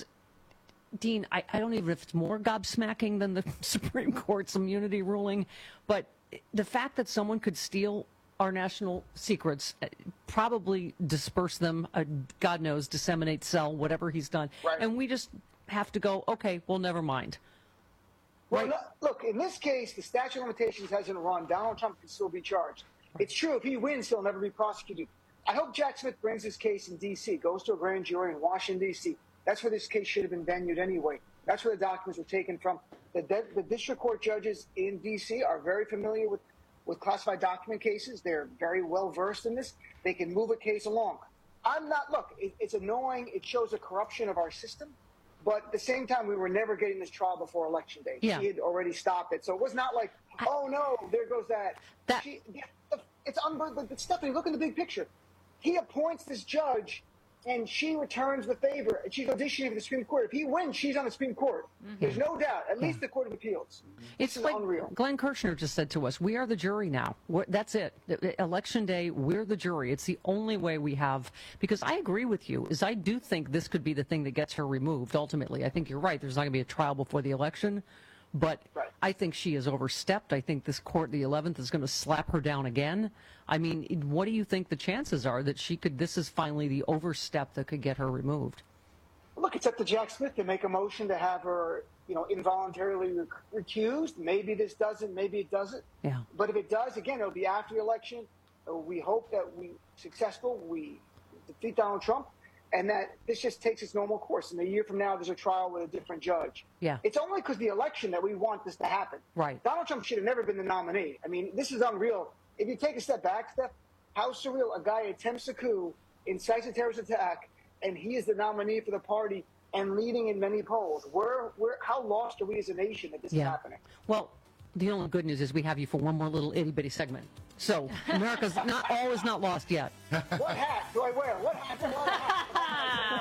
Speaker 19: Dean, I, I don't even know if it's more gobsmacking than the Supreme Court's immunity ruling, but the fact that someone could steal our national secrets, probably disperse them, uh, God knows, disseminate, sell, whatever he's done. Right. And we just have to go, okay, well, never mind.
Speaker 20: Well, right. no, look, in this case, the statute of limitations hasn't run. Donald Trump can still be charged. Right. It's true, if he wins, he'll never be prosecuted. I hope Jack Smith brings his case in D C, goes to a grand jury in Washington, D C That's where this case should have been venued anyway. That's where the documents were taken from. The, de- the district court judges in D C are very familiar with with classified document cases. They're very well versed in this. They can move a case along. I'm not, look, it, it's annoying. It shows the corruption of our system. But at the same time, we were never getting this trial before Election Day. Yeah. She had already stopped it. So it was not like, oh, no, there goes that. that she, it's unbelievable. But Stephanie, look at the big picture. He appoints this judge, and she returns the favor, and she's auditioning for the Supreme Court. If he wins, she's on the Supreme Court. Mm-hmm. There's no doubt, at least the Court of Appeals.
Speaker 19: It's
Speaker 20: this is
Speaker 19: like
Speaker 20: unreal.
Speaker 19: Glenn Kirshner just said to us, we are the jury now. We're, that's it. Election day, we're the jury. It's the only way we have, because I agree with you, is I do think this could be the thing that gets her removed, ultimately. I think you're right. There's not going to be a trial before the election. But right. I think she has overstepped. I think this court, the eleventh, is going to slap her down again. I mean, what do you think the chances are that she could, this is finally the overstep that could get her removed?
Speaker 20: Look, it's up to Jack Smith to make a motion to have her, you know, involuntarily rec- recused. Maybe this doesn't, maybe it doesn't.
Speaker 19: Yeah.
Speaker 20: But if it does, again, it'll be after the election. We hope that we successful, we defeat Donald Trump, and that this just takes its normal course. And a year from now, there's a trial with a different judge.
Speaker 19: Yeah.
Speaker 20: It's only because the election that we want this to happen.
Speaker 19: Right.
Speaker 20: Donald Trump should have never been the nominee. I mean, this is unreal. If you take a step back, Steph, how surreal. A guy attempts a coup, incites a terrorist attack, and he is the nominee for the party and leading in many polls. Where, where, how lost are we as a nation that this
Speaker 19: yeah.
Speaker 20: is happening?
Speaker 19: Well, the only good news is we have you for one more little itty-bitty segment. So America's not all is not lost yet.
Speaker 20: What hat do I wear? What hat do I wear?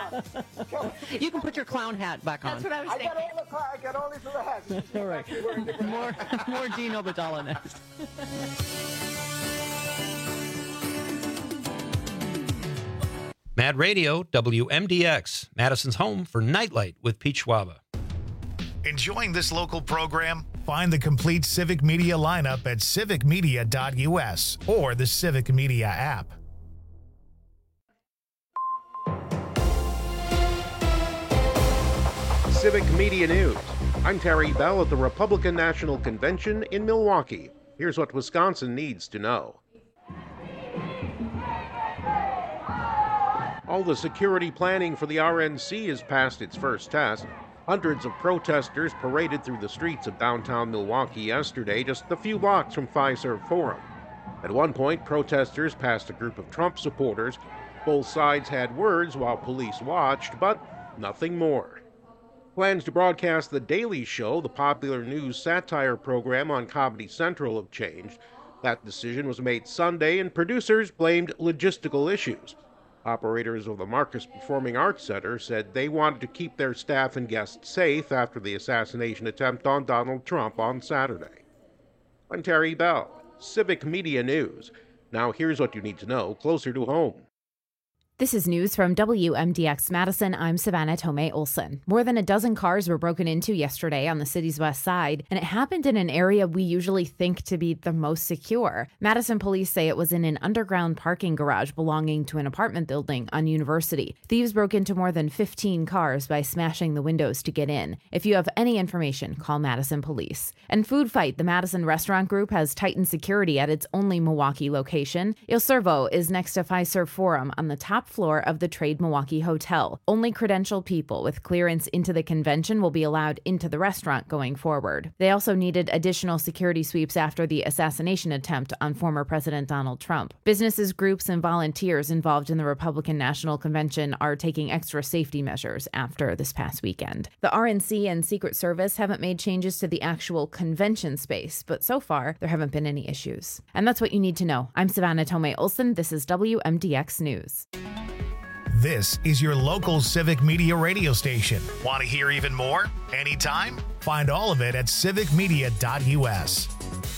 Speaker 20: clown. Come on.
Speaker 19: You can put your clown hat back on.
Speaker 3: That's what I was
Speaker 20: I
Speaker 3: thinking.
Speaker 20: got all the clown, I got all these little hats.
Speaker 19: All right. More, more Dino Batalla next.
Speaker 4: Mad Radio, W M D X, Madison's home for Nightlight with Pete Schwaba.
Speaker 1: Enjoying this local program? Find the complete Civic Media lineup at civic media dot U S or the Civic Media app.
Speaker 2: Civic Media News. I'm Terry Bell at the Republican National Convention in Milwaukee. Here's what Wisconsin needs to know. All the security planning for the R N C has passed its first test. Hundreds of protesters paraded through the streets of downtown Milwaukee yesterday, just a few blocks from Fiserv Forum. At one point, protesters passed a group of Trump supporters. Both sides had words while police watched, but nothing more. Plans to broadcast The Daily Show, the popular news satire program on Comedy Central, have changed. That decision was made Sunday, and producers blamed logistical issues. Operators of the Marcus Performing Arts Center said they wanted to keep their staff and guests safe after the assassination attempt on Donald Trump on Saturday. I'm Terry Bell, Civic Media News. Now here's what you need to know closer to home.
Speaker 5: This is news from W M D X Madison. I'm Savannah Tomei Olson. More than a dozen cars were broken into yesterday on the city's west side, and it happened in an area we usually think to be the most secure. Madison police say it was in an underground parking garage belonging to an apartment building on University. Thieves broke into more than fifteen cars by smashing the windows to get in. If you have any information, call Madison Police. And Food Fight, the Madison Restaurant Group, has tightened security at its only Milwaukee location. Il Servo is next to Fiserv Forum on the top floor of the Trade Milwaukee Hotel. Only credentialed people with clearance into the convention will be allowed into the restaurant going forward. They also needed additional security sweeps after the assassination attempt on former President Donald Trump. Businesses, groups, and volunteers involved in the Republican National Convention are taking extra safety measures after this past weekend. The R N C and Secret Service haven't made changes to the actual convention space, but so far there haven't been any issues. And that's what you need to know. I'm Savannah Tomei Olson. This is W M D X News.
Speaker 1: This is your local Civic Media radio station. Want to hear even more? Anytime? Find all of it at civic media dot U S.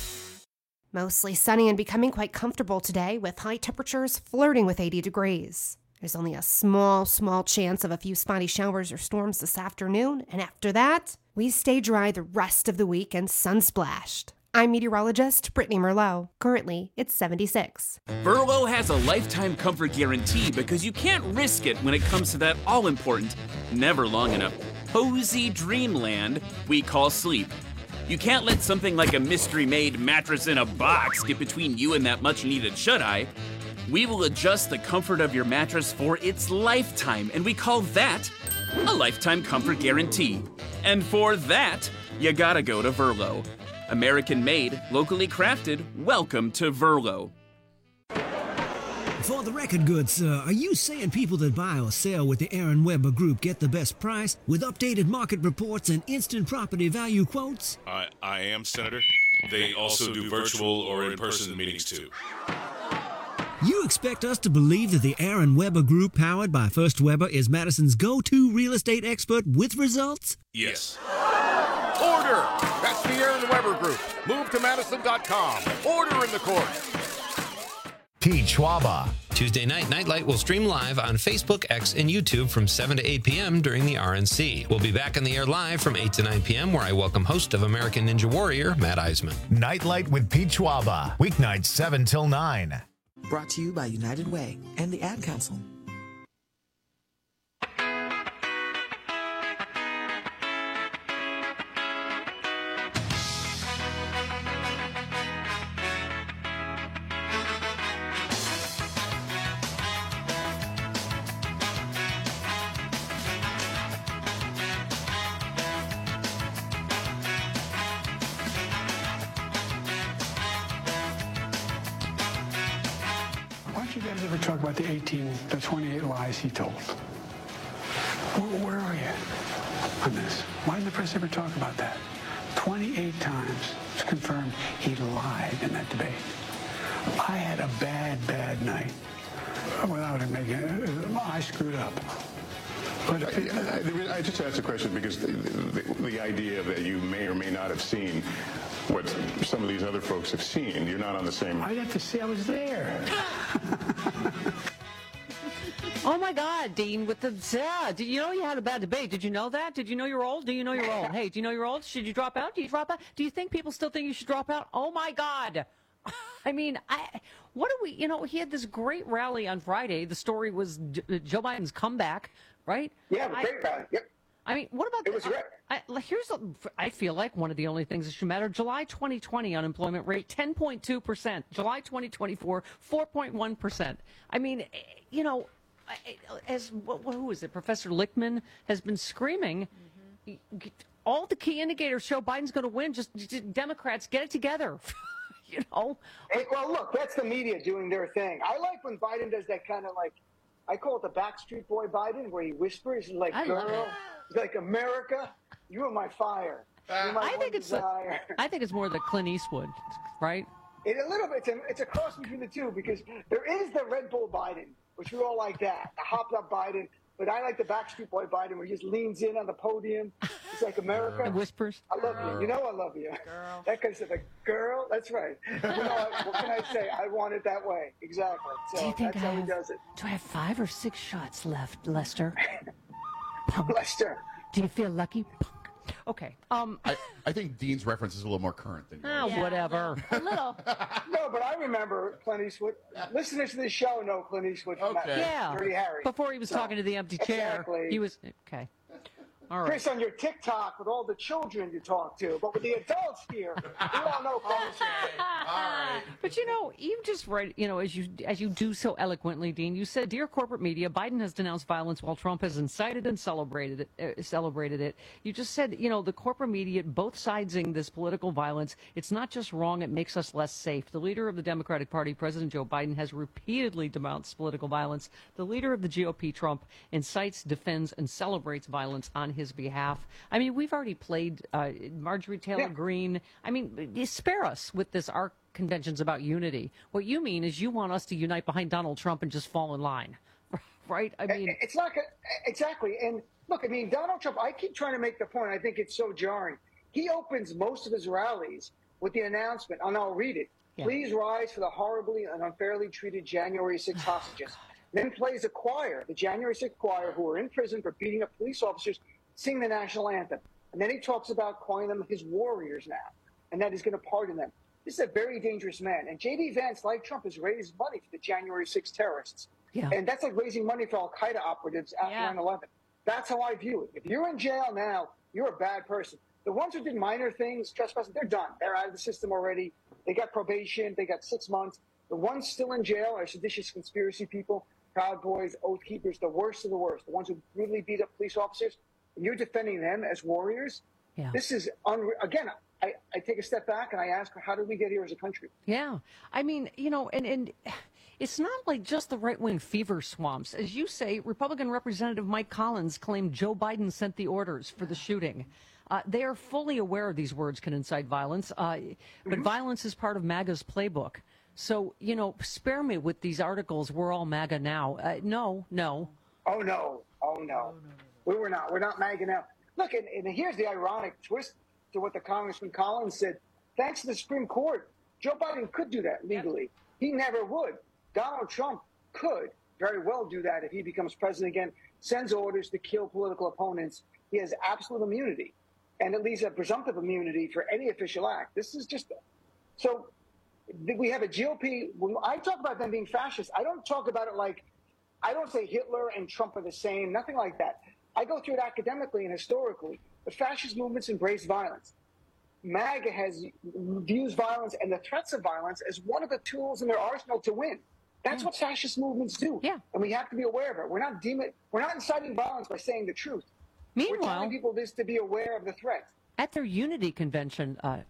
Speaker 3: Mostly sunny and becoming quite comfortable today, with high temperatures flirting with eighty degrees. There's only a small, small chance of a few spotty showers or storms this afternoon, and after that, we stay dry the rest of the week and sun-splashed. I'm meteorologist Brittany Merlot. Currently, it's seventy-six.
Speaker 6: Verlo has a lifetime comfort guarantee because you can't risk it when it comes to that all-important, never long enough, cozy dreamland we call sleep. You can't let something like a mystery-made mattress in a box get between you and that much-needed shut-eye. We will adjust the comfort of your mattress for its lifetime, and we call that a lifetime comfort guarantee. And for that, you gotta go to Verlo. American-made, locally crafted, welcome to Verlo.
Speaker 7: For the record, good sir, are you saying people that buy or sell with the Aaron Weber Group get the best price with updated market reports and instant property value quotes?
Speaker 8: I, I am, Senator. They also do virtual or in-person meetings, too.
Speaker 7: You expect us to believe that the Aaron Weber Group, powered by First Weber, is Madison's go-to real estate expert with results?
Speaker 8: Yes.
Speaker 15: Order! That's the Aaron Weber Group. Move to Madison dot com. Order in the court.
Speaker 1: Pete Schwaba.
Speaker 4: Tuesday night, Nightlight will stream live on Facebook, X, and YouTube from seven to eight p.m. during the R N C. We'll be back on the air live from eight to nine p.m., where I welcome host of American Ninja Warrior, Matt Eisman.
Speaker 1: Nightlight with Pete Schwaba. Weeknights seven till nine.
Speaker 9: Brought to you by United Way and the Ad Council.
Speaker 18: Ever talk about the eighteen, the twenty-eight lies he told? Where, where are you on this? Why didn't the press ever talk about that? twenty-eight times it's confirmed he lied in that debate. I had a bad, bad night without him making it. I screwed up.
Speaker 10: But I, I just asked a question because the, the, the idea that you may or may not have seen what some of these other folks have seen, you're not on the same...
Speaker 18: I'd have to say I was there.
Speaker 19: Oh, my God, Dean, with the... Yeah, did you know you had a bad debate? Did you know that? Did you know you're old? Do you know you're old? Hey, do you know you're old? Should you drop out? Do you drop out? Do you think people still think you should drop out? Oh, my God. I mean, I, what do we... You know, he had this great rally on Friday. The story was J- Joe Biden's comeback, right?
Speaker 20: Yeah, I, great rally. Yep.
Speaker 19: I mean, what about...
Speaker 20: It was great.
Speaker 19: I, I, here's, a, I feel like one of the only things that should matter. July twenty twenty unemployment rate, ten point two percent. July twenty twenty-four, four point one percent. I mean, you know... As who is it? Professor Lichtman has been screaming. Mm-hmm. All the key indicators show Biden's going to win. Just, just Democrats, get it together. You know.
Speaker 20: Hey, well, look, that's the media doing their thing. I like when Biden does that kind of like, I call it the Backstreet Boy Biden, where he whispers, he's like,
Speaker 19: I
Speaker 20: "Girl, he's like America, you are my fire."
Speaker 19: Uh,
Speaker 20: my
Speaker 19: I think it's. A, I think it's more the Clint Eastwood, right?
Speaker 20: It, a little bit. It's a, it's a cross between the two because there is the Red Bull Biden, which we all like that, the hopped up Biden. But I like the Backstreet Boy Biden where he just leans in on the podium. It's like America.
Speaker 19: And whispers.
Speaker 20: I love you. You know I love you. Girl. That kind of stuff. Like, girl, that's right. You know, what can I say? I want it that way. Exactly. So
Speaker 19: do you think
Speaker 20: that's
Speaker 19: I
Speaker 20: how
Speaker 19: have,
Speaker 20: he does it.
Speaker 19: Do I have five or six shots left, Lester?
Speaker 20: Lester.
Speaker 19: Do you feel lucky? Okay. Um,
Speaker 11: I, I think Dean's reference is a little more current than yours.
Speaker 19: Oh, yeah, whatever.
Speaker 3: A little.
Speaker 20: No, but I remember Clint Eastwood. Listeners to this show know Clint Eastwood from
Speaker 11: Okay.
Speaker 19: Yeah.
Speaker 20: Dirty Harry.
Speaker 19: Before he was
Speaker 20: So,
Speaker 19: talking to the empty chair,
Speaker 20: exactly.
Speaker 19: he was okay. All right.
Speaker 20: Chris, on your TikTok with all the children you talk to, but with the adults here, we all know Clint Eastwood.
Speaker 11: All right.
Speaker 19: But you know, you just write, you know, as you as you do so eloquently, Dean. You said, "Dear corporate media, Biden has denounced violence while Trump has incited and celebrated it." Uh, celebrated it. You just said, you know, the corporate media, both sidesing this political violence. It's not just wrong; it makes us less safe. The leader of the Democratic Party, President Joe Biden, has repeatedly denounced political violence. The leader of the G O P, Trump, incites, defends, and celebrates violence on his behalf. I mean, we've already played uh, Marjorie Taylor
Speaker 20: Yeah.
Speaker 19: Greene. I mean, spare us with this our conventions about unity. What you mean is you want us to unite behind Donald Trump and just fall in line, right? I mean,
Speaker 20: it's not gonna, exactly. And look, I mean, Donald Trump. I keep trying to make the point. I think it's so jarring. He opens most of his rallies with the announcement, and I'll read it.
Speaker 19: Yeah.
Speaker 20: Please rise for the horribly and unfairly treated January sixth hostages. Then plays a choir, the January sixth choir, who are in prison for beating up police officers, sing the national anthem. And then he talks about calling them his warriors now, and that he's going to pardon them. This is a very dangerous man. And J D Vance, like Trump, has raised money for the January sixth terrorists.
Speaker 19: Yeah.
Speaker 20: And that's like raising money for Al-Qaeda operatives after
Speaker 19: Yeah.
Speaker 20: nine eleven. That's how I view it. If you're in jail now, you're a bad person. The ones who did minor things, trespassing, they're done. They're out of the system already. They got probation. They got six months. The ones still in jail are seditious conspiracy people, Proud Boys, Oath Keepers, the worst of the worst, the ones who brutally beat up police officers. And you're defending them as warriors.
Speaker 19: Yeah.
Speaker 20: This is, unre- again, I, I take a step back and I ask, how did we get here as a country?
Speaker 19: yeah. I mean, you know, and, and it's not like just the right-wing fever swamps. As you say, Republican Representative Mike Collins claimed Joe Biden sent the orders for the shooting. Uh, they are fully aware these words can incite violence, uh, but
Speaker 20: Mm-hmm.
Speaker 19: violence is part of MAGA's playbook. So, you know, spare me with these articles, we're all MAGA now. Uh, no, no.
Speaker 20: Oh, no. Oh, no. We were not. We're not MAGA now. Look, and, and here's the ironic twist to what the Congressman Collins said. Thanks to the Supreme Court, Joe Biden could do that legally. Yep. He never would. Donald Trump could very well do that if he becomes president again, sends orders to kill political opponents. He has absolute immunity, and at least a presumptive immunity for any official act. This is just so we have a G O P. When I talk about them being fascist, I don't talk about it like I don't say Hitler and Trump are the same, nothing like that. I go through it academically and historically. The fascist movements embrace violence. MAGA has views violence and the threats of violence as one of the tools in their arsenal to win. That's yeah. what fascist movements do.
Speaker 19: Yeah.
Speaker 20: And we have to be aware of it. We're not demon, we're not inciting violence by saying the truth.
Speaker 19: Meanwhile,
Speaker 20: we're telling people this to be aware of the threat.
Speaker 19: At their unity convention, uh,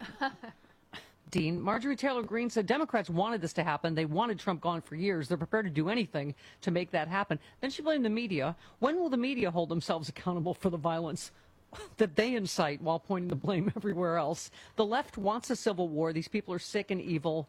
Speaker 19: Dean, Marjorie Taylor Greene said Democrats wanted this to happen. They wanted Trump gone for years. They're prepared to do anything to make that happen. Then she blamed the media. When will the media hold themselves accountable for the violence that they incite while pointing the blame everywhere else? The left wants a civil war. These people are sick and evil.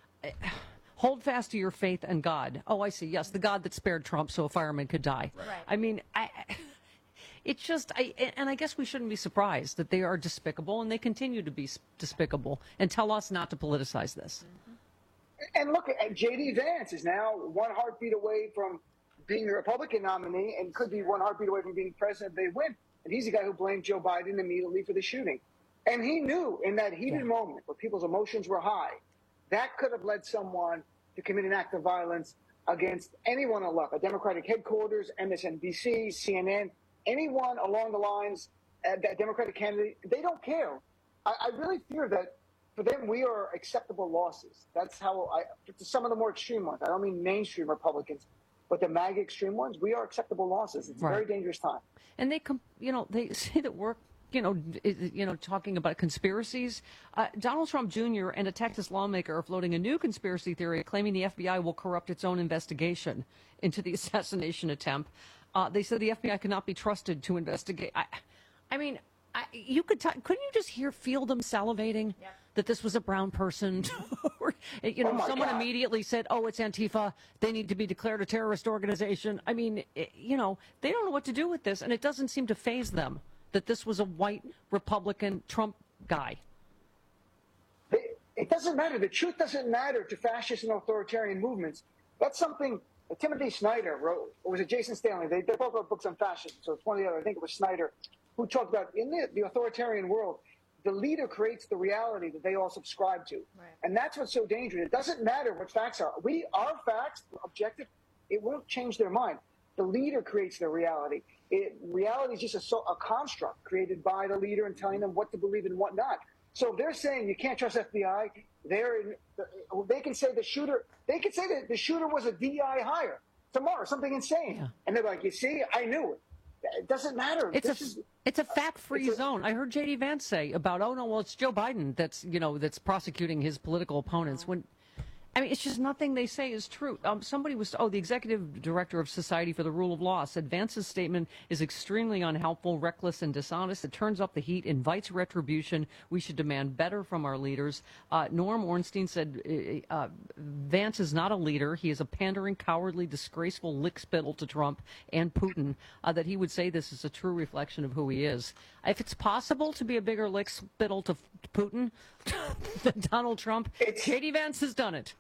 Speaker 19: Hold fast to your faith and God. Oh, I see. Yes, the God that spared Trump so a fireman could die.
Speaker 3: Right.
Speaker 19: I mean, I, it's just, I, and I guess we shouldn't be surprised that they are despicable, and they continue to be despicable, and tell us not to politicize this.
Speaker 20: And look, J D Vance is now one heartbeat away from being the Republican nominee and could be one heartbeat away from being president if they win. And he's the guy who blamed Joe Biden immediately for the shooting. And he knew in that heated yeah. moment where people's emotions were high, that could have led someone to commit an act of violence against anyone on the left, a Democratic headquarters, M S N B C, C N N, anyone along the lines, uh, that Democratic candidate, they don't care. I, I really fear that for them, we are acceptable losses. That's how I, to some of the more extreme ones, I don't mean mainstream Republicans, but the MAGA extreme ones, we are acceptable losses. It's right. a very dangerous time.
Speaker 19: And they, you know, they say that we're, you know, you know, talking about conspiracies. Uh, Donald Trump Junior and a Texas lawmaker are floating a new conspiracy theory, claiming the F B I will corrupt its own investigation into the assassination attempt. Uh, they said the F B I cannot be trusted to investigate. I, I mean, I, you could, t- couldn't you just hear, feel them salivating? Yeah. That this was a brown person, or, you know, oh someone God. immediately said, "Oh, it's Antifa. They need to be declared a terrorist organization." I mean, it, you know, they don't know what to do with this, and it doesn't seem to faze them that this was a white Republican Trump guy.
Speaker 20: It, it doesn't matter. The truth doesn't matter to fascist and authoritarian movements. That's something uh, Timothy Snyder wrote, or was it Jason Stanley? They, they both wrote books on fascism, so it's one or the other. I think it was Snyder who talked about in the, the authoritarian world. The leader creates the reality that they all subscribe to. Right. And that's what's so dangerous. It doesn't matter what facts are. We, our facts, objective, it won't change their mind. The leader creates their reality. It, reality is just a, a construct created by the leader and telling them what to believe and what not. So if they're saying you can't trust F B I, they're in, they can say the shooter, they can say that the shooter was a D I hire tomorrow, something insane. Yeah. And they're like, you see, I knew it. It doesn't matter.
Speaker 19: It's
Speaker 20: this
Speaker 19: a
Speaker 20: is,
Speaker 19: it's a fact-free zone. I heard J D Vance say about, oh no, well it's Joe Biden that's you know that's prosecuting his political opponents. When I mean, it's just nothing they say is true. Um, somebody was, oh, the executive director of Society for the Rule of Law said Vance's statement is extremely unhelpful, reckless, and dishonest. It turns up the heat, invites retribution. We should demand better from our leaders. Uh, Norm Ornstein said uh, uh, Vance is not a leader. He is a pandering, cowardly, disgraceful lickspittle to Trump and Putin, uh, that he would say this is a true reflection of who he is. If it's possible to be a bigger lickspittle to Putin than Donald Trump, J D Vance has done it.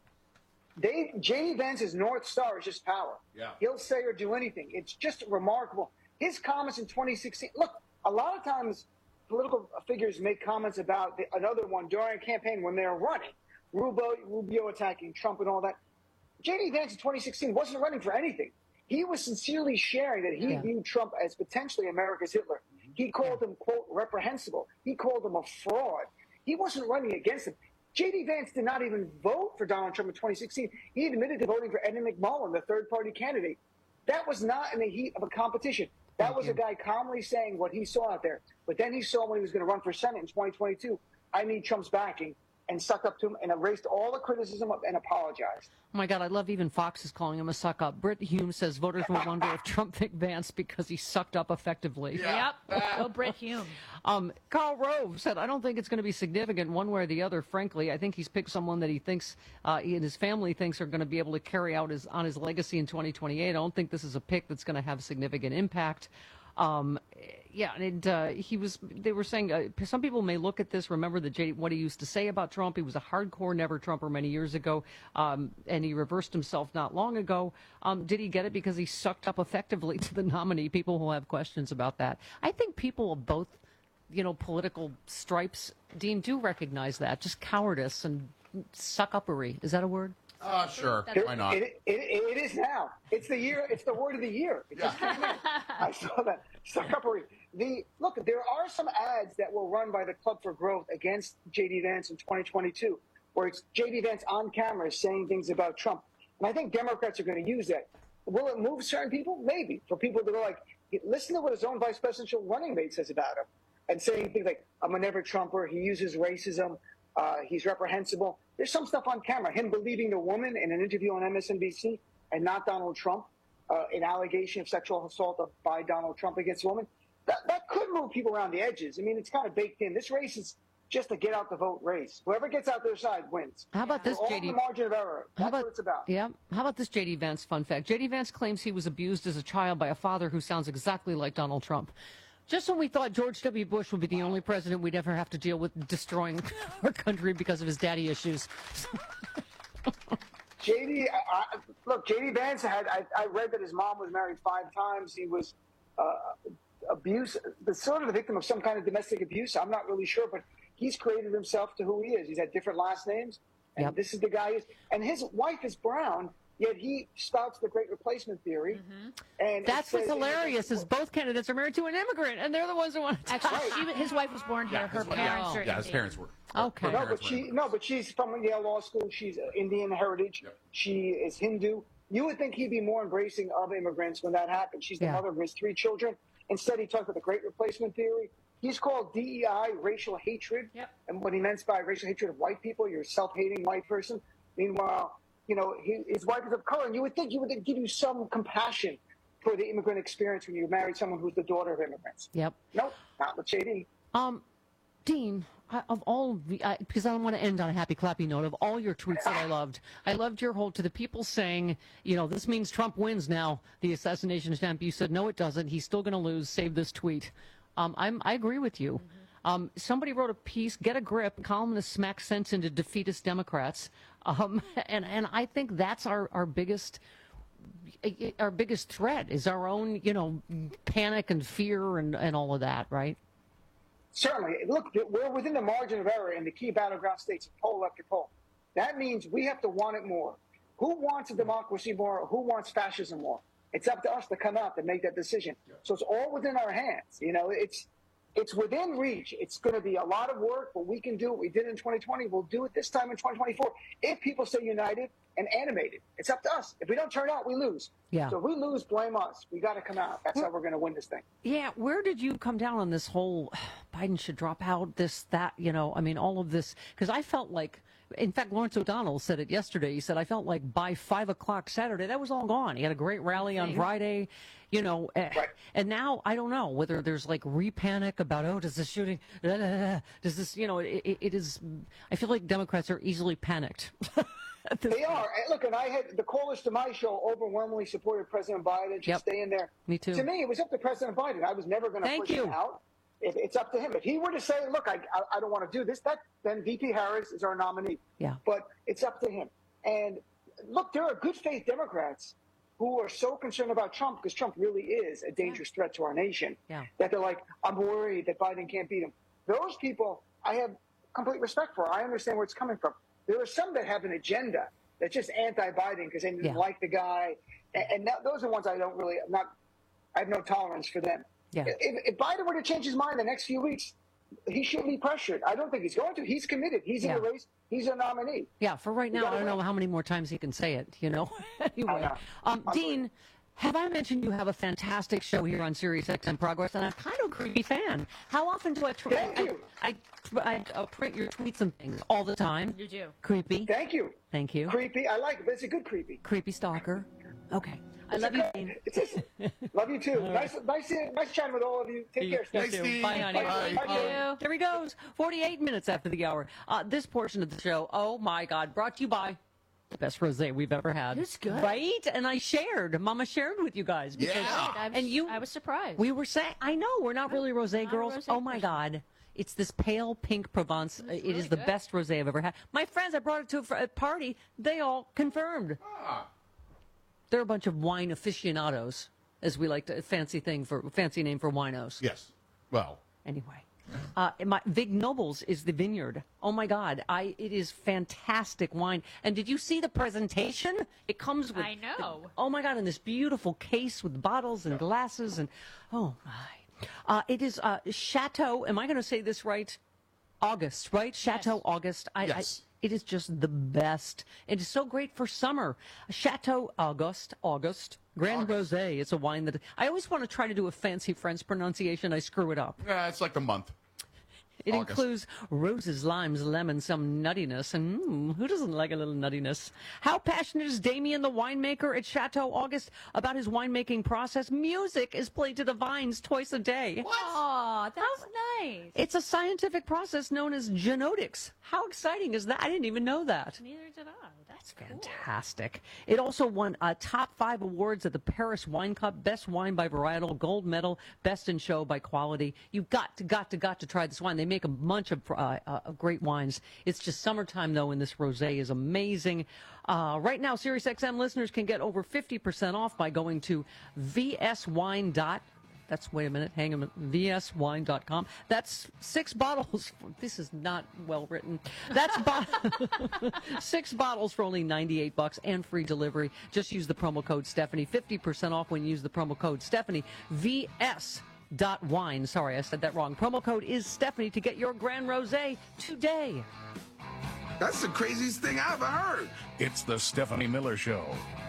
Speaker 20: They, J D Vance's North Star is just power.
Speaker 11: Yeah.
Speaker 20: He'll say or do anything. It's just remarkable. His comments in twenty sixteen, look, a lot of times political figures make comments about the, another one during a campaign when they're running. Rubio, Rubio attacking Trump and all that. J D Vance in twenty sixteen wasn't running for anything. He was sincerely sharing that he yeah. viewed Trump as potentially America's Hitler. He called him, quote, reprehensible. He called him a fraud. He wasn't running against him. J D Vance did not even vote for Donald Trump in twenty sixteen. He admitted to voting for Eddie McMullin, the third-party candidate. That was not in the heat of a competition. That Thank was you. a guy calmly saying what he saw out there. But then he saw when he was going to run for Senate in twenty twenty-two, I need Trump's backing, and sucked up to him and erased all the criticism and apologized.
Speaker 19: Oh, my God, I love even Fox is calling him a suck-up. Britt Hume says voters will wonder if Trump picked Vance because he sucked up effectively.
Speaker 13: Yeah. Yep. Go Britt Hume.
Speaker 19: Um, Karl Rove said, I don't think it's going to be significant one way or the other, frankly. I think he's picked someone that he thinks uh, he and his family thinks are going to be able to carry out his on his legacy in twenty twenty-eight. I don't think this is a pick that's going to have significant impact. Um, yeah, and uh, he was. They were saying uh, some people may look at this, remember the J, what he used to say about Trump. He was a hardcore never Trumper many years ago, um, and he reversed himself not long ago. Um, did he get it because he sucked up effectively to the nominee? People will have questions about that. I think people of both, you know, political stripes, Dean, do recognize that. Just cowardice and suck-uppery. Is that a word?
Speaker 11: Uh, sure.
Speaker 20: It,
Speaker 11: Why not?
Speaker 20: It, it, it is now. It's the year. It's the word of the year. It just came in. I saw that. Suck-uppery. The, look, there are some ads that were run by the Club for Growth against J D Vance in twenty twenty-two, where it's J D Vance on camera saying things about Trump. And I think Democrats are going to use that. Will it move certain people? Maybe. For people that are like, listen to what his own vice presidential running mate says about him, and saying things like, I'm a never Trumper. He uses racism. Uh, he's reprehensible. There's some stuff on camera. Him believing the woman in an interview on M S N B C and not Donald Trump, uh, an allegation of sexual assault of, by Donald Trump against a woman. That, that could move people around the edges. I mean, it's kind of baked in. This race is just a get out the vote race. Whoever gets out their side wins.
Speaker 19: How about this,
Speaker 20: We're all
Speaker 19: J D?
Speaker 20: in the margin of error. That's
Speaker 19: How about,
Speaker 20: what it's about.
Speaker 19: Yeah. How about this J D Vance fun fact? J D Vance claims he was abused as a child by a father who sounds exactly like Donald Trump. Just when we thought George W. Bush would be the only president we'd ever have to deal with destroying our country because of his daddy issues.
Speaker 20: J D, I, I, look, J D Vance had, I, I read that his mom was married five times. He was uh, abused, the sort of the victim of some kind of domestic abuse. I'm not really sure, but he's created himself to who he is. He's had different last names, and
Speaker 19: Yep.
Speaker 20: this is the guy he is. And his wife is brown, yet he spouts the great replacement theory. And
Speaker 19: That's
Speaker 20: it
Speaker 19: what's
Speaker 20: says-
Speaker 19: hilarious is both candidates are married to an immigrant, and they're the ones who want to
Speaker 13: Actually, she, his wife was born here.
Speaker 11: Yeah,
Speaker 13: Her
Speaker 11: his wife-
Speaker 13: parents are
Speaker 11: yeah, his
Speaker 13: Indian.
Speaker 11: parents were.
Speaker 19: Okay.
Speaker 11: Her
Speaker 20: No,
Speaker 11: parents
Speaker 20: but
Speaker 11: were
Speaker 20: she no, but she's from Yale Law School. She's Indian heritage. She is Hindu. You would think he'd be more embracing of immigrants when that happened. She's the
Speaker 19: Yeah.
Speaker 20: mother of his three children. Instead, he talked about the great replacement theory. He's called D E I, racial hatred.
Speaker 13: Yep.
Speaker 20: And what he meant by racial hatred of white people, you're a self-hating white person. Meanwhile, you know, he, his wife is of color, and you would think you would give you some compassion for the immigrant experience when you married someone who's the daughter of immigrants.
Speaker 19: Yep.
Speaker 20: Nope, not with J D.
Speaker 19: Um, Dean, I, of all the, I, because I don't want to end on a happy clappy note, of all your tweets that I loved, I loved your whole to the people saying, you know, this means Trump wins now, the assassination attempt. You said, no, it doesn't. He's still going to lose. Save this tweet. Um, I'm, I agree with you. Um, somebody wrote a piece, get a grip, columnists smack sense into defeatist Democrats. Um, and, and I think that's our, our biggest, our biggest threat is our own, you know, panic and fear and, and all of that, right?
Speaker 20: Certainly. Look, we're within the margin of error in the key battleground states, poll after poll. That means we have to want it more. Who wants a democracy more? Who wants fascism more? It's up to us to come out and make that decision. So it's all within our hands. You know, it's it's within reach. It's going to be a lot of work, but we can do what we did in twenty twenty. We'll do it this time in twenty twenty-four. If people stay united and animated, it's up to us. If we don't turn out, we lose.
Speaker 19: Yeah.
Speaker 20: So if we lose, blame us. We got to come out. That's how we're going to win this thing.
Speaker 19: Yeah, where did you come down on this whole Biden should drop out, this, that, you know, I mean, all of this? Because I felt like, in fact, Lawrence O'Donnell said it yesterday. He said, I felt like by five o'clock Saturday, that was all gone. He had a great rally on Friday, you know, right. And now I don't know whether there's like re-panic about, oh, does this shooting, da, da, da, does this, you know, it, it, it is, I feel like Democrats are easily panicked.
Speaker 20: They are. And look, and I had the callers to my show overwhelmingly supported President Biden. Should
Speaker 19: Yep.
Speaker 20: stay in there.
Speaker 19: Me too.
Speaker 20: To me, it was up to President Biden. I was never going to
Speaker 19: Thank
Speaker 20: push
Speaker 19: you.
Speaker 20: him out. It, it's up to him. If he were to say, "Look, I, I, I don't want to do this," that then V P Harris is our nominee.
Speaker 19: Yeah.
Speaker 20: But it's up to him. And look, there are good faith Democrats who are so concerned about Trump because Trump really is a dangerous threat to our nation.
Speaker 19: Yeah.
Speaker 20: That they're like, I'm worried that Biden can't beat him. Those people, I have complete respect for. I understand where it's coming from. There are some that have an agenda that's just anti-Biden because they didn't
Speaker 19: Yeah.
Speaker 20: like the guy, and, and that, those are ones I don't really, I'm not, I have no tolerance for them.
Speaker 19: Yeah.
Speaker 20: If, if Biden were to change his mind the next few weeks, he should be pressured. I don't think he's going to. He's committed. He's
Speaker 19: Yeah.
Speaker 20: in the race. He's a nominee.
Speaker 19: Yeah, for right
Speaker 20: You
Speaker 19: now, I
Speaker 20: gotta
Speaker 19: don't know
Speaker 20: win.
Speaker 19: how many more times he can say it, you know? Anyway,
Speaker 20: know.
Speaker 19: um, Dean, have I mentioned you have a fantastic show here on Sirius X M Progress, and I'm kind of a creepy fan. How often do I, tr-
Speaker 20: Thank
Speaker 19: I,
Speaker 20: you.
Speaker 19: I, I, I uh, print your tweets and things all the time?
Speaker 13: You do.
Speaker 19: Creepy.
Speaker 20: Thank you.
Speaker 19: Thank you.
Speaker 20: Creepy. I like it, but it's a good creepy.
Speaker 19: Creepy stalker. Okay. I
Speaker 20: It's
Speaker 19: love
Speaker 20: a
Speaker 19: you,
Speaker 20: good-
Speaker 19: Dean.
Speaker 20: It's just, love you too. Nice, nice, nice chatting with all of you. Take care.
Speaker 19: You
Speaker 20: Stay
Speaker 19: too.
Speaker 20: safe.
Speaker 19: Bye, honey.
Speaker 20: Bye.
Speaker 19: Bye.
Speaker 20: Bye.
Speaker 19: There he goes. forty-eight minutes after the hour. Uh, this portion of the show, oh my God, brought to you by the best rosé we've ever had.
Speaker 13: It's good.
Speaker 19: Right? And I shared. Mama shared with you guys. Because,
Speaker 13: Yeah. I was,
Speaker 19: And you,
Speaker 13: I was surprised.
Speaker 19: we were saying, I know, we're not really rosé
Speaker 13: Not a
Speaker 19: girls.
Speaker 13: rosé
Speaker 19: oh my
Speaker 13: person.
Speaker 19: God. It's this pale pink Provence. It is
Speaker 13: really
Speaker 19: the
Speaker 13: good.
Speaker 19: best rosé I've ever had. My friends, I brought it to a fr- a party. They all confirmed. They're a bunch of wine aficionados, as we like to, fancy thing for, fancy name for winos.
Speaker 11: Yes. Well,
Speaker 19: Anyway, uh, my Vig Nobles is the vineyard. Oh my God, I it is fantastic wine. And did you see the presentation? It comes with.
Speaker 13: I know.
Speaker 19: Oh my God, in this beautiful case with bottles and glasses and oh my, uh, it is uh, Chateau. Am I going to say this right? August, right? Chateau
Speaker 13: Yes.
Speaker 19: August. I,
Speaker 11: Yes.
Speaker 19: I, it is just the best. It is so great for summer. Chateau August, August. Grand Rosé. It's a wine that I always want to try to do a fancy French pronunciation. I screw it up.
Speaker 11: yeah, it's like the month.
Speaker 19: It
Speaker 11: August.
Speaker 19: includes roses, limes, lemons, some nuttiness, and mm, who doesn't like a little nuttiness? How passionate is Damien, the winemaker at Chateau August, about his winemaking process? Music is played to the vines twice a day.
Speaker 13: What? Aw, that's nice.
Speaker 19: It's a scientific process known as genotics. How exciting is that? I didn't even know that.
Speaker 13: Neither did I. That's cool.
Speaker 19: Fantastic. It also won uh, top five awards at the Paris Wine Cup, Best Wine by Varietal, Gold Medal, Best in Show by Quality. You've got to, got to, got to try this wine. They make a bunch of, uh, uh, of great wines. It's just summertime, though, and this rosé is amazing. Uh, right now, SiriusXM listeners can get over fifty percent off by going to v s wine dot com. That's, wait a minute, hang on, v s wine dot com. That's six bottles. This is not well written. That's bo- six bottles for only ninety-eight bucks and free delivery. Just use the promo code Stephanie. fifty percent off when you use the promo code Stephanie. V S dot wine. Sorry, I said that wrong. Promo code is Stephanie to get your Grand Rosé today.
Speaker 15: That's the craziest thing I've ever heard.
Speaker 14: It's the Stephanie Miller Show.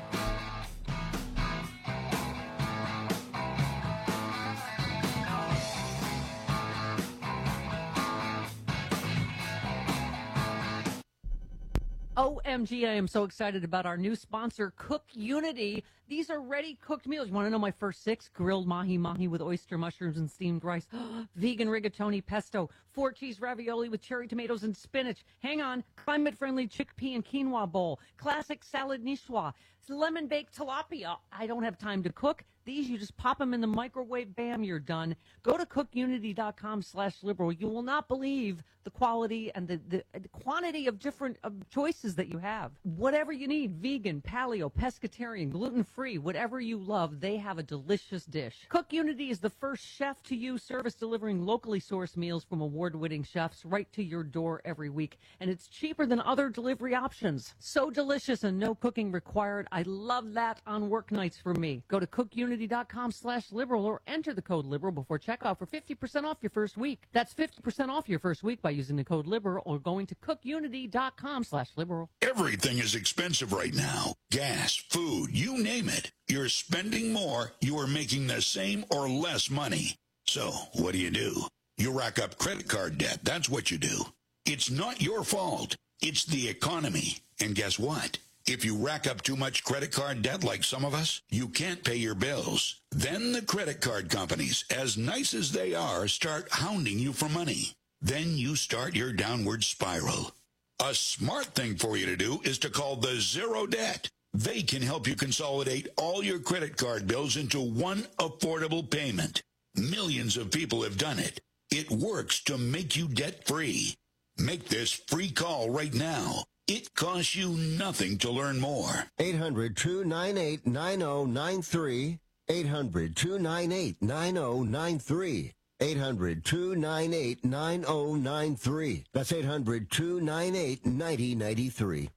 Speaker 19: O M G, I am so excited about our new sponsor, Cook Unity. These are ready-cooked meals. You want to know my first six? Grilled mahi-mahi with oyster mushrooms and steamed rice. Vegan rigatoni pesto. Four-cheese ravioli with cherry tomatoes and spinach. Hang on. Climate-friendly chickpea and quinoa bowl. Classic salad niçoise. Lemon-baked tilapia. I don't have time to cook. These, you just pop them in the microwave. Bam, you're done. Go to cookunity.com slash liberal. You will not believe the quality and the, the, the quantity of different uh, choices that you have. Whatever you need, vegan, paleo, pescatarian, gluten-free, whatever you love, they have a delicious dish. Cook Unity is the first chef-to-you service delivering locally sourced meals from award-winning chefs right to your door every week. And it's cheaper than other delivery options. So delicious and no cooking required. I love that on work nights for me. Go to cookunity.com slash liberal or enter the code liberal before checkout for fifty percent off your first week. That's fifty percent off your first week by using the code liberal or going to cookunity.com slash liberal.
Speaker 16: Everything is expensive right now. Gas, food, you name it. You're spending more, you are making the same or less money. So what do you do? You rack up credit card debt. That's what you do. It's not your fault. It's the economy. And guess what? If you rack up too much credit card debt like some of us, you can't pay your bills. Then the credit card companies, as nice as they are, start hounding you for money. Then you start your downward spiral. A smart thing for you to do is to call the Zero Debt. They can help you consolidate all your credit card bills into one affordable payment. Millions of people have done it. It works to make you debt-free. Make this free call right now. It costs you nothing to learn more.
Speaker 17: eight hundred, two nine eight, nine oh nine three. eight hundred, two nine eight, nine oh nine three. eight hundred, two nine eight, nine oh nine three. That's eight hundred, two nine eight, nine oh nine three.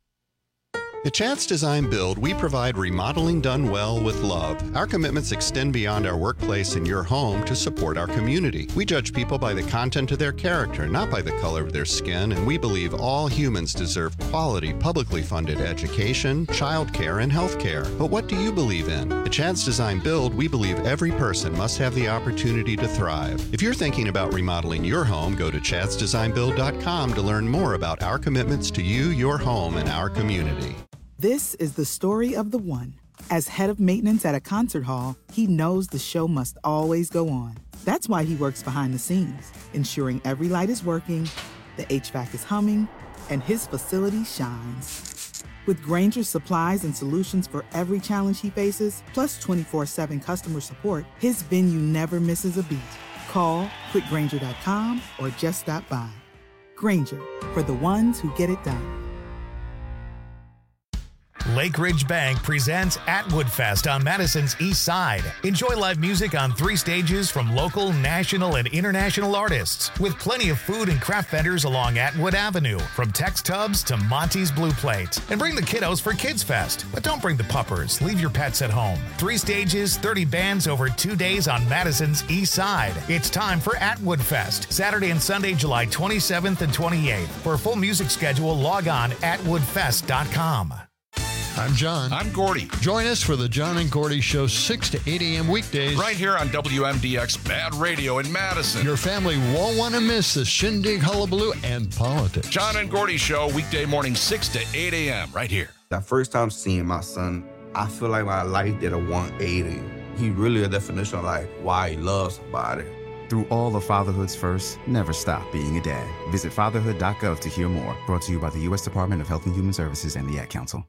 Speaker 22: At Chance Design Build, we provide remodeling done well with love. Our commitments extend beyond our workplace and your home to support our community. We judge people by the content of their character, not by the color of their skin, and we believe all humans deserve quality, publicly funded education, childcare, and health care. But what do you believe in? At Chance Design Build, we believe every person must have the opportunity to thrive. If you're thinking about remodeling your home, go to chance design build dot com to learn more about our commitments to you, your home, and our community.
Speaker 23: This is the story of the one. As head of maintenance at a concert hall, he knows the show must always go on. That's why he works behind the scenes, ensuring every light is working, the H V A C is humming, and his facility shines. With Grainger's supplies and solutions for every challenge he faces, plus twenty-four seven customer support, his venue never misses a beat. Call quick grainger dot com or just stop by. Grainger, for the ones who get it done.
Speaker 1: Lake Ridge Bank presents Atwood Fest on Madison's East Side. Enjoy live music on three stages from local, national, and international artists, with plenty of food and craft vendors along Atwood Avenue, from Tex Tubs to Monty's Blue Plate. And bring the kiddos for Kids Fest, but don't bring the puppers. Leave your pets at home. Three stages, thirty bands over two days on Madison's East Side. It's time for Atwood Fest, Saturday and Sunday, July twenty-seventh and twenty-eighth. For a full music schedule, log on atwood fest dot com.
Speaker 2: I'm John.
Speaker 14: I'm Gordy.
Speaker 2: Join us for the John and Gordy Show, six to eight a.m. weekdays.
Speaker 14: Right here on W M D X Bad Radio in Madison.
Speaker 2: Your family won't want to miss the shindig, hullabaloo, and politics.
Speaker 14: John and Gordy Show, weekday morning, six to eight a.m. right here.
Speaker 12: The first time seeing my son, I feel like my life did a one eighty. He really a definition of like why he loves somebody.
Speaker 21: Through all of fatherhood's first, never stop being a dad. Visit fatherhood dot gov to hear more. Brought to you by the U S Department of Health and Human Services and the Ad Council.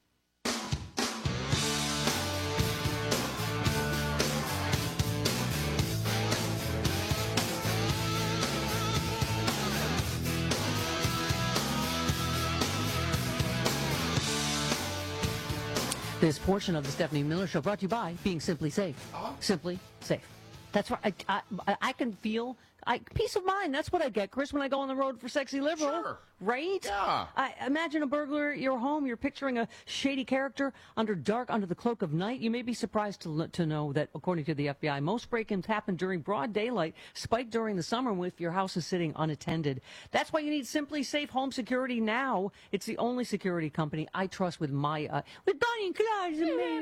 Speaker 19: This portion of the Stephanie Miller Show brought to you by Being Simply Safe. Simply Safe. That's right. I, I, I can feel I, peace of mind. That's what I get, Chris, when I go on the road for Sexy Liberal.
Speaker 11: Sure.
Speaker 19: Right?
Speaker 11: Yeah.
Speaker 19: I imagine a burglar at your home. You're picturing a shady character under dark, under the cloak of night. You may be surprised to, to know that, according to the F B I, most break-ins happen during broad daylight, spike during the summer if your house is sitting unattended. That's why you need Simply Safe Home Security now. It's the only security company I trust with my, uh, with Bonnie and Clyde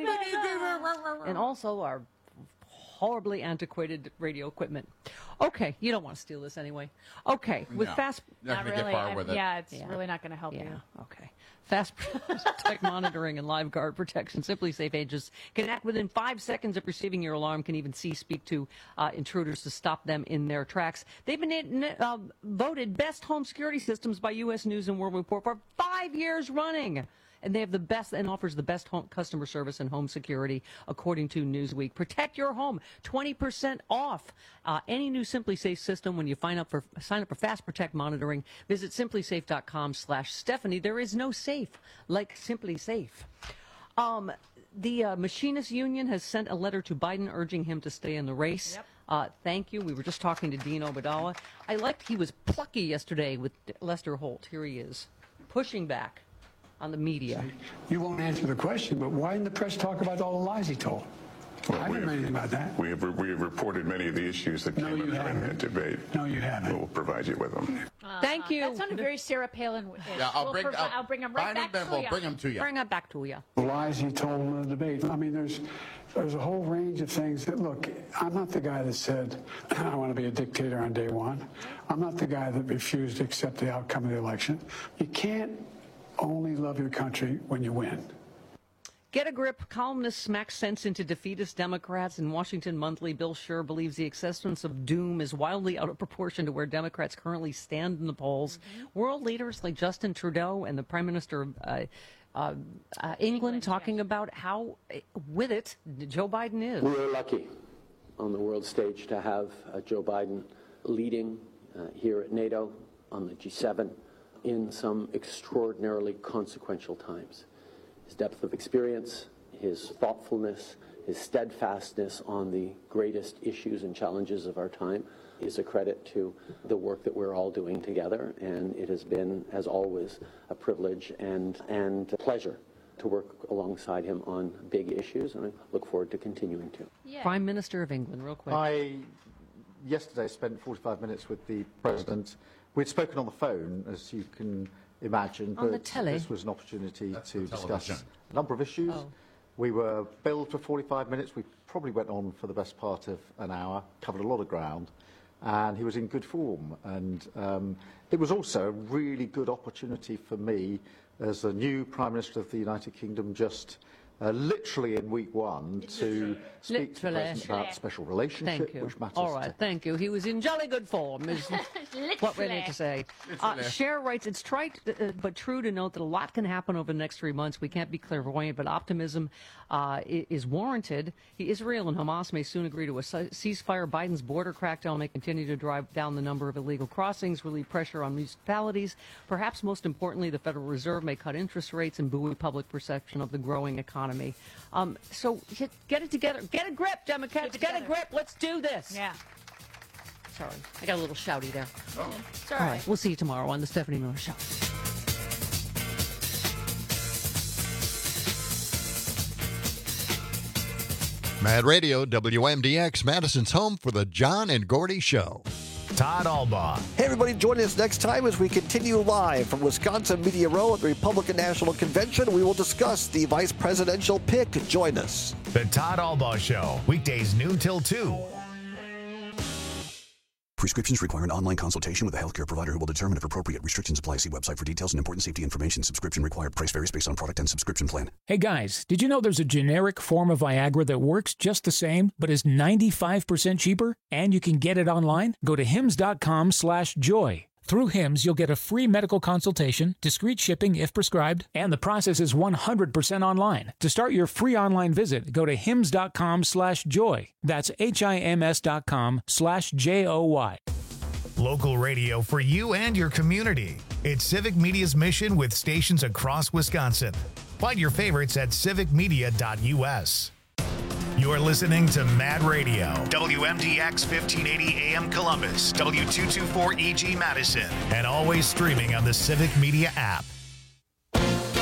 Speaker 19: and, and also our horribly antiquated radio equipment. Okay, you don't want to steal this anyway. Okay, with
Speaker 11: No,
Speaker 19: fast...
Speaker 11: not gonna get far
Speaker 13: I-
Speaker 11: with it.
Speaker 13: Yeah, it's really not going to help
Speaker 19: Yeah,
Speaker 13: you.
Speaker 19: okay. Fast tech monitoring and live guard protection. Simply Safe agents can act within five seconds of receiving your alarm, can even see, speak to uh, intruders to stop them in their tracks. They've been uh, voted best home security systems by U S News and World Report for five years running. And they have the best and offers the best home customer service and home security, according to Newsweek. Protect your home, twenty percent off uh, any new Simply Safe system when you sign up for sign up for Fast Protect monitoring. Visit simply safe dot com slash Stephanie. There is no safe like Simply Safe. Um, the uh, Machinists Union has sent a letter to Biden urging him to stay in the race. Yep. Uh, thank you. We were just talking to Dean Obeidallah. I liked he was plucky yesterday with Lester Holt. Here he is, pushing back on the media.
Speaker 18: You won't answer the question, but why didn't the press talk about all the lies he told?
Speaker 10: Well,
Speaker 18: I
Speaker 10: we
Speaker 18: didn't know
Speaker 10: have,
Speaker 18: anything about that.
Speaker 10: We have, we have reported many of the issues that
Speaker 18: No,
Speaker 10: came
Speaker 18: you
Speaker 10: up during
Speaker 18: haven't.
Speaker 10: that debate.
Speaker 18: No, you haven't.
Speaker 10: We'll provide you with them.
Speaker 19: Thank you.
Speaker 13: That sounded very Sarah Palin-ish.
Speaker 11: Yeah, I'll
Speaker 13: We'll
Speaker 11: bring-
Speaker 13: provi-
Speaker 11: I'll
Speaker 13: I'll bring them right
Speaker 11: find 'em,
Speaker 13: back
Speaker 11: then
Speaker 13: to
Speaker 11: we'll
Speaker 13: you.
Speaker 11: bring 'em to you.
Speaker 19: Bring it back to you.
Speaker 18: The lies he told in the debate. I mean, there's there's a whole range of things that, look, I'm not the guy that said, I want to be a dictator on day one. I'm not the guy that refused to accept the outcome of the election. You can't only love your country when you win.
Speaker 19: Get a grip. Columnist smacks sense into defeatist Democrats. In Washington Monthly, Bill Scher believes the acceptance of doom is wildly out of proportion to where Democrats currently stand in the polls. Mm-hmm. World leaders like Justin Trudeau and the Prime Minister of uh, uh, uh, England, England talking yes. about how uh, with it Joe Biden is.
Speaker 24: We're lucky on the world stage to have uh, Joe Biden leading uh, here at NATO, on the G seven, in some extraordinarily consequential times. His depth of experience, his thoughtfulness, his steadfastness on the greatest issues and challenges of our time is a credit to the work that we're all doing together, and it has been, as always, a privilege and, and a pleasure to work alongside him on big issues, and I look forward to continuing to.
Speaker 19: Yeah. Prime Minister of England, real quick.
Speaker 11: I yesterday spent forty-five minutes with the President. We'd spoken on the phone, as you can imagine,
Speaker 19: on
Speaker 11: but
Speaker 19: the telly.
Speaker 11: This was an opportunity
Speaker 19: That's
Speaker 11: to discuss
Speaker 19: television.
Speaker 11: a number of issues.
Speaker 19: Oh.
Speaker 11: We were billed for forty-five minutes. We probably went on for the best part of an hour, covered a lot of ground, and he was in good form. And um, it was also a really good opportunity for me as the new Prime Minister of the United Kingdom, just uh, literally in week one, to speak to the President about special relationship, which matters.
Speaker 19: All right, thank you. He was in jolly good form, is what we need to say. Uh, Cher writes, it's trite uh, but true to note that a lot can happen over the next three months. We can't be clairvoyant, but optimism uh, is warranted. Israel and Hamas may soon agree to a ceasefire. Biden's border crackdown may continue to drive down the number of illegal crossings, relieve pressure on municipalities. Perhaps most importantly, the Federal Reserve may cut interest rates and buoy public perception of the growing economy. Um, so get it together. Get a grip, Democrats. Get, get a grip. Let's do this.
Speaker 13: Yeah.
Speaker 19: Sorry, I got a little shouty there.
Speaker 13: Oh. It's all
Speaker 19: all
Speaker 13: right.
Speaker 19: right. We'll see you tomorrow on the Stephanie Miller Show.
Speaker 2: Mad Radio, W M D X, Madison's home for the John and Gordy Show.
Speaker 1: Todd Albaugh.
Speaker 5: Hey, everybody, join us next time as we continue live from Wisconsin Media Row at the Republican National Convention. We will discuss the vice presidential pick. Join us.
Speaker 1: The Todd Albaugh Show, weekdays noon till two.
Speaker 6: Prescriptions require an online consultation with a healthcare provider who will determine if appropriate. Restrictions apply. See website for details and important safety information. Subscription required. Price varies based on product and subscription plan.
Speaker 7: Hey guys, did you know there's a generic form of Viagra that works just the same, but is ninety-five percent cheaper? And you can get it online? Go to hims.com slash joy. Through Hims, you'll get a free medical consultation, discreet shipping if prescribed, and the process is one hundred percent online. To start your free online visit, go to hims.com slash joy. That's H-I-M-S dot com slash J O Y.
Speaker 1: Local radio for you and your community. It's Civic Media's mission with stations across Wisconsin. Find your favorites at civic media dot U S. You're listening to Mad Radio, W M D X fifteen eighty A M Columbus, W two twenty-four E G Madison, and always streaming on the Civic Media app.